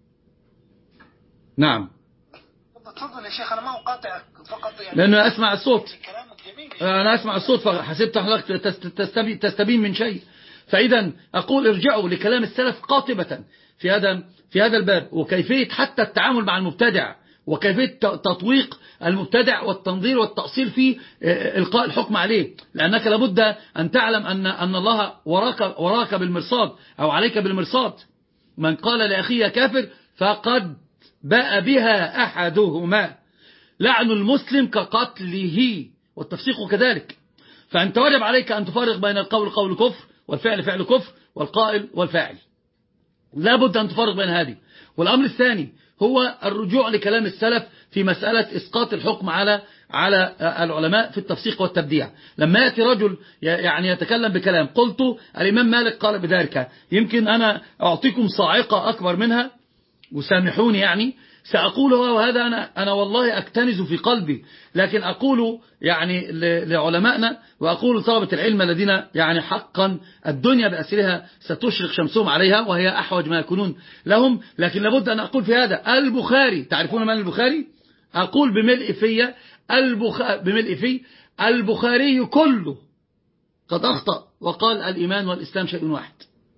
[SPEAKER 1] نعم
[SPEAKER 2] تفضل يا شيخ، أنا ما أقاطعك فقط يعني
[SPEAKER 1] لأنه أسمع الصوت.
[SPEAKER 2] كلامك جميل.
[SPEAKER 1] أنا أسمع الصوت فحسبت حضرتك تستبين من شيء. فإذا أقول ارجعوا لكلام السلف قاطبة في هذا في هذا الباب، وكيفية حتى التعامل مع المبتدع، وكيفية تطويق المبتدع والتنظير والتأصيل في إلقاء الحكم عليه. لأنك لابد أن تعلم أن أن الله وراك وراك بالمرصاد أو عليك بالمرصاد. من قال لأخيه كافر فقد باء بها أحدهما، لعن المسلم كقتله والتفسيق كذلك. فأنت واجب عليك أن تفرق بين القول قول كفر والفعل فعل كفر والقائل والفاعل، لا بد أن تفرق بين هذه. والأمر الثاني هو الرجوع لكلام السلف في مسألة إسقاط الحكم على على العلماء في التفسيق والتبديع. لما يأتي رجل يعني يتكلم بكلام قلت الإمام مالك قال بذلك، يمكن أنا أعطيكم صاعقة أكبر منها وسامحوني، يعني سأقولها، وهذا أنا, أنا والله أكتنز في قلبي، لكن أقول يعني لعلمائنا وأقول لطلبة العلم الذين يعني حقا الدنيا بأسرها ستشرق شمسهم عليها وهي أحوج ما يكونون لهم، لكن لابد أن أقول في هذا. البخاري، تعرفون من البخاري؟ أقول بملء في البخاري بملء في البخاري كله قد أخطأ وقال الإيمان والإسلام شيء واحد.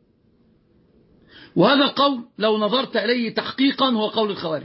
[SPEAKER 1] وهذا القول لو نظرت إليه تحقيقا هو قول الخوارج.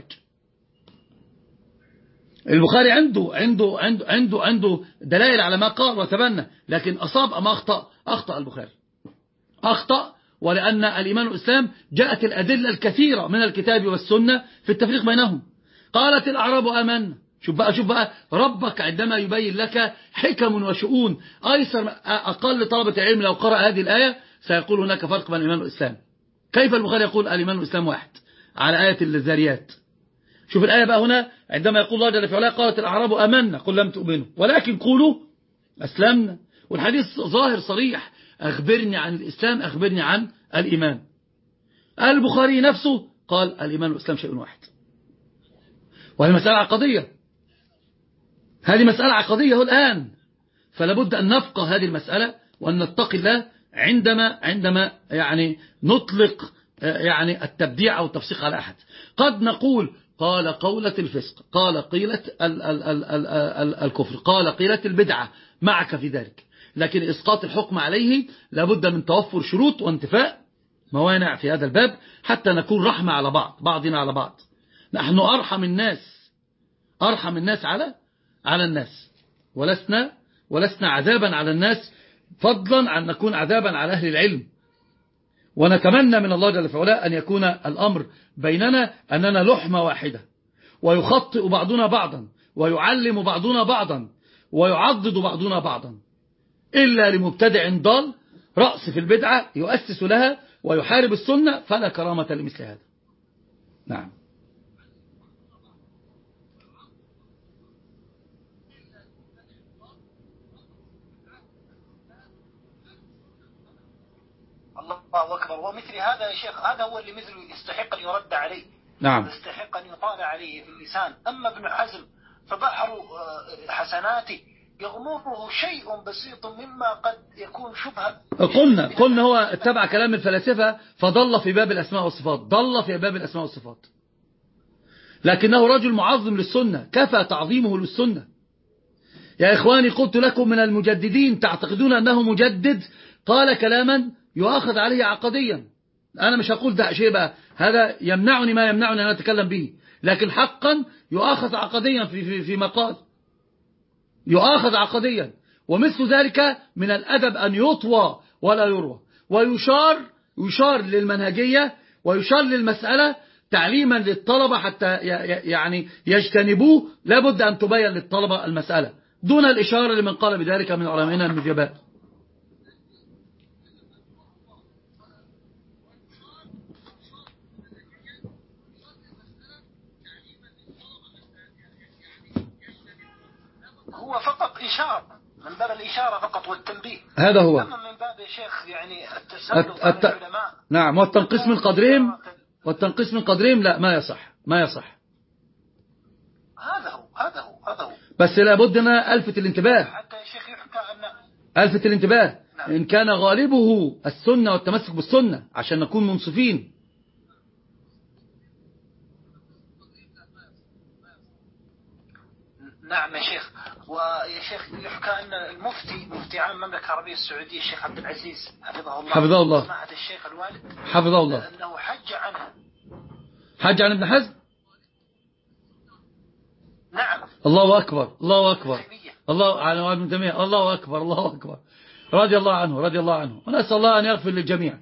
[SPEAKER 1] البخاري عنده عنده عنده عنده عنده دلائل على ما قال وتبنى، لكن أصاب أم أخطأ؟ أخطأ البخاري، أخطأ. ولأن الإيمان والإسلام جاءت الأدلة الكثيرة من الكتاب والسنة في التفريق بينهم. قالت الأعراب آمنا. شوف بقى شوف بقى ربك عندما يبين لك حكم وشؤون أيسر أقل طلبة العلم لو قرأ هذه الآية سيقول هناك فرق بين الإيمان والإسلام. كيف البخاري يقول الإيمان والإسلام واحد على آية الذاريات؟ شوف الآية بقى هنا عندما يقول الله جل في علاه قالت الأعراب آمنا قل لم تؤمنوا ولكن قولوا أسلمنا. والحديث ظاهر صريح: أخبرني عن الإسلام أخبرني عن الإيمان. البخاري نفسه قال الإيمان والإسلام شيء واحد. وهي مسألة عقدية، هذه مسألة عقدية الآن، فلا بد أن نفقه هذه المسألة وأن نتقي الله عندما عندما يعني نطلق يعني التبديع أو التفسيق على أحد. قد نقول قال قولة الفسق، قال قيلة ال ال ال ال ال الكفر، قال قيلة البدعة، معك في ذلك، لكن إسقاط الحكم عليه لابد من توفر شروط وانتفاء موانع في هذا الباب حتى نكون رحمة على بعض بعضنا على بعض. نحن أرحم الناس أرحم الناس على على الناس، ولسنا ولسنا عذابا على الناس فضلا عن نكون عذابا على أهل العلم. ونتمنى من الله جل وعلا أن يكون الأمر بيننا أننا لحمة واحدة، ويخطئ بعضنا بعضا، ويعلم بعضنا بعضا، ويعضد بعضنا بعضا، إلا لمبتدع ضال رأس في البدعة يؤسس لها ويحارب السنة فلا كرامة لمثل هذا. نعم.
[SPEAKER 2] الله أكبر. ومثل هذا يا شيخ هذا هو اللي مثله يستحق أن يرد عليه.
[SPEAKER 1] نعم.
[SPEAKER 2] يستحق أن يطال عليه في اللسان. أما ابن حزم فبحر حسناته يغمره شيء بسيط مما قد يكون شبهة.
[SPEAKER 1] قلنا قلنا هو اتبع كلام الفلاسفة فضل في باب الأسماء والصفات، ضل في باب الأسماء والصفات، لكنه رجل معظم للسنة، كفى تعظيمه للسنة. يا إخواني قلت لكم من المجددين تعتقدون أنه مجدد قال كلاما يؤخذ عليه عقديا. أنا مش هقول ده شيء بقى، هذا يمنعني ما يمنعني أن أتكلم به، لكن حقا يؤخذ عقديا في, في, في مقال يؤخذ عقديا. ومثل ذلك من الأدب أن يطوى ولا يروى، ويشار يشار للمنهجية ويشار للمسألة تعليما للطلبة حتى يعني يجتنبوه. لابد أن تبين للطلبة المسألة دون الإشارة لمن قال بذلك من علمائنا النجباء.
[SPEAKER 2] الإشارة، من باب الإشارة فقط والتنبيه.
[SPEAKER 1] هذا هو.
[SPEAKER 2] أما من باب يا شيخ يعني التسلط
[SPEAKER 1] الت...
[SPEAKER 2] على
[SPEAKER 1] الت...
[SPEAKER 2] العلماء.
[SPEAKER 1] نعم، والتنقيص من قدرهم، والتنقيص من قدرهم لا، ما يصح، ما يصح.
[SPEAKER 2] هذا هو هذا هو هذا هو.
[SPEAKER 1] بس لابد أن ألفت الانتباه،
[SPEAKER 2] حتى يا شيخ يحكى أن
[SPEAKER 1] ألفت الانتباه إن كان غالبه السنة والتمسك بالسنة عشان نكون منصفين.
[SPEAKER 2] نعم يا شيخ. ويا شيخ يحكى أن المفتي مفتي عام المملكة العربية السعودية الشيخ عبد العزيز حفظه الله
[SPEAKER 1] حفظه الله
[SPEAKER 2] سماحة الشيخ الوالد
[SPEAKER 1] حفظه الله
[SPEAKER 2] أنه حج عنها.
[SPEAKER 1] حج عن ابن حزم.
[SPEAKER 2] نعم.
[SPEAKER 1] الله أكبر، الله أكبر، الله على ابن تيمية، الله أكبر، الله أكبر، رضي الله عنه، رضي الله عنه، ونسأل الله أن يغفر للجميع.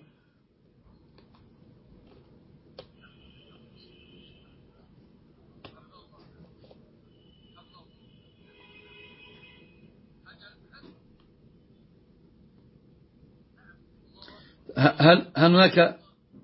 [SPEAKER 1] هل هل هناك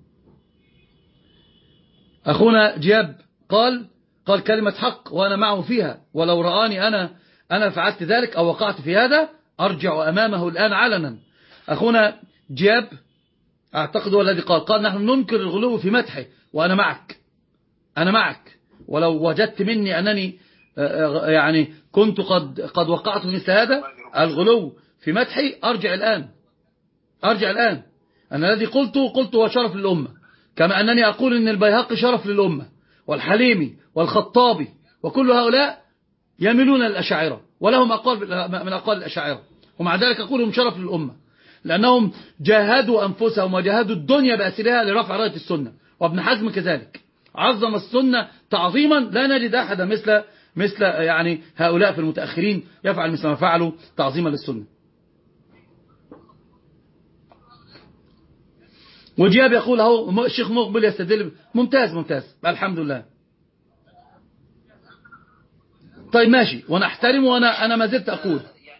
[SPEAKER 1] أخونا جياب قال قال كلمة حق وأنا معه فيها، ولو رآني أنا أنا فعلت ذلك أو وقعت في هذا أرجع أمامه الآن علنا. أخونا جياب أعتقد هو الذي قال قال نحن ننكر الغلو في مدحه، وأنا معك، أنا معك، ولو وجدت مني أنني يعني كنت قد قد وقعت مثل هذا الغلو في مدحي أرجع الآن، أرجع الآن. أنا الذي قلته قلته هو شرف للأمة، كما أنني أقول أن البيهقي شرف للأمة، والحليمي والخطابي وكل هؤلاء يميلون للأشاعرة ولهم أقوال من أقوال الأشاعرة، ومع ذلك أقول هم شرف للأمة لأنهم جاهدوا أنفسهم وجاهدوا الدنيا بأسرها لرفع راية السنة. وابن حزم كذلك عظم السنة تعظيما لا نجد أحدا مثل مثل يعني هؤلاء في المتأخرين يفعل مثل ما فعلوا تعظيما للسنة. وجياب يقول اهو الشيخ مقبل يستدل. ممتاز ممتاز الحمد لله. طيب ماشي، وانا احترمه، وانا انا ما زلت اقول،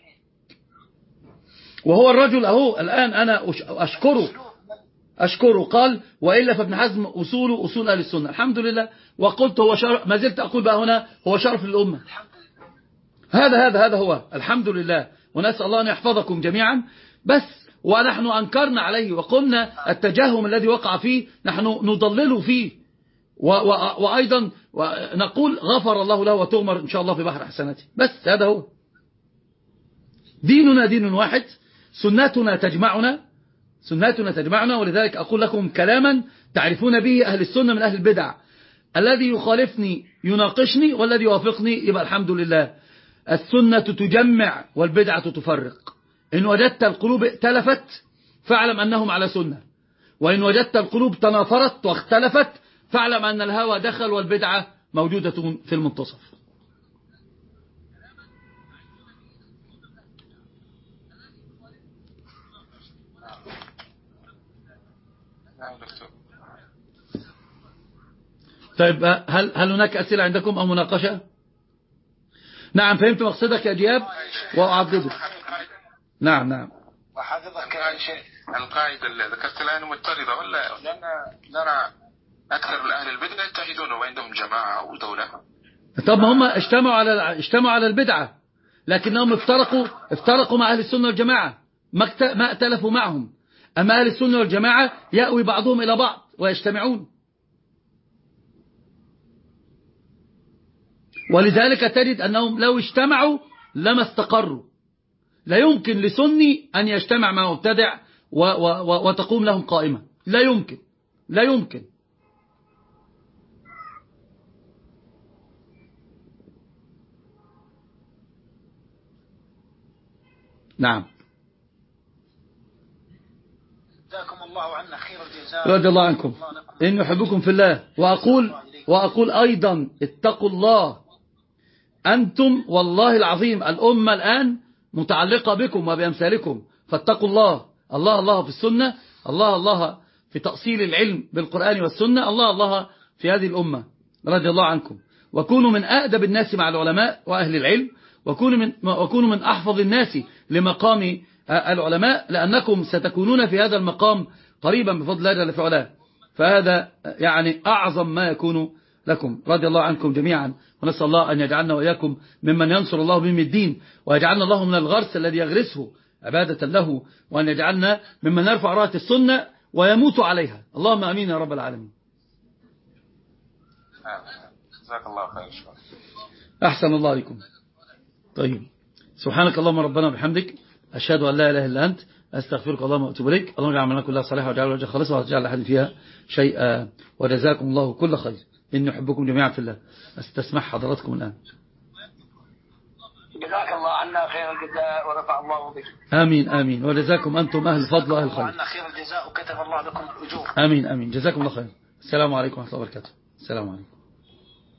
[SPEAKER 1] وهو الرجل اهو الان انا اشكره اشكره قال والا فابن حزم اصوله اصول اهل السنه الحمد لله، وقلت هو شرف، ما زلت اقول بقى هنا هو شرف للامه. هذا هذا هذا هو الحمد لله، ونسال الله ان يحفظكم جميعا. بس ونحن أنكرنا عليه وقلنا التجهم الذي وقع فيه نحن نضلله فيه، وأيضا نقول غفر الله له وتغمر إن شاء الله في بحر حسناته. بس هذا هو ديننا، دين واحد، سنتنا تجمعنا، سنتنا تجمعنا. ولذلك أقول لكم كلاما تعرفون به أهل السنة من أهل البدع: الذي يخالفني يناقشني، والذي يوافقني يبقى الحمد لله. السنة تجمع والبدعة تفرق. إن وجدت القلوب ائتلفت فاعلم أنهم على سنة، وإن وجدت القلوب تنافرت واختلفت فاعلم أن الهوى دخل والبدعة موجودة في المنتصف. طيب هل هل هناك أسئلة عندكم أو مناقشة؟ نعم فهمت مقصدك يا جياب وأعضدك. نعم نعم.
[SPEAKER 2] وحفظك يا شيخ.
[SPEAKER 6] القاعدة اللي ذكرت الآن مضطردة، ولا لأن نرى أكثر أهل البدع يتحدون وعندهم جماعة أو دولة.
[SPEAKER 1] طب ما هم اجتمعوا على اجتمعوا على البدعة، لكنهم افترقوا افترقوا مع أهل السنة والجماعة، ما ما ائتلفوا معهم. أما أهل السنة والجماعة يأوي بعضهم إلى بعض ويجتمعون. ولذلك تجد أنهم لو اجتمعوا لما استقروا. لا يمكن لسني أن يجتمع مع مبتدع و و وتقوم لهم قائمة، لا يمكن، لا يمكن. نعم.
[SPEAKER 2] جزاكم الله عنا خير الجزاء.
[SPEAKER 1] رضي الله عنكم. إن يحبكم في الله. وأقول وأقول أيضا اتقوا الله أنتم، والله العظيم الأمة الآن متعلقة بكم وبأمثالكم، فاتقوا الله. الله الله في السنة، الله الله في تأصيل العلم بالقرآن والسنة، الله الله في هذه الأمة. رضي الله عنكم. وكونوا من أأدب الناس مع العلماء وأهل العلم، وكونوا من, وكونوا من أحفظ الناس لمقام العلماء، لأنكم ستكونون في هذا المقام قريبا بفضل الله جل في علاه. فهذا يعني أعظم ما يكون لكم. رضي الله عنكم جميعا، ونسأل الله أن يجعلنا وإياكم ممن ينصر الله بهم الدين، ويجعلنا الله من الغرس الذي يغرسه عبادة له، وأن يجعلنا ممن يرفع راية السنة ويموت عليها. اللهم أمين يا رب العالمين.
[SPEAKER 6] جزاك الله خير.
[SPEAKER 1] أحسن الله عليكم. طيب، سبحانك اللهم ربنا بحمدك، أشهد أن لا إله إلا أنت، أستغفرك اللهم وأتوب إليك. اللهم اجعل عملنا كلها صالحة واجعل وجهك خالصا ولا تجعل لأحد فيها شيئا، وجزاكم الله كل خير. إني أحبكم جميعا في الله. أستسمح حضراتكم الآن.
[SPEAKER 2] جزاك الله عنا خير الجزاء ورفع الله بك.
[SPEAKER 1] آمين آمين، وجزاكم أنتم أهل الفضل وأهل الخير.
[SPEAKER 2] عنا خير الجزاء وكتب الله لكم الأجور.
[SPEAKER 1] آمين آمين، جزاكم الله خير. السلام عليكم ورحمة الله وبركاته. السلام عليكم.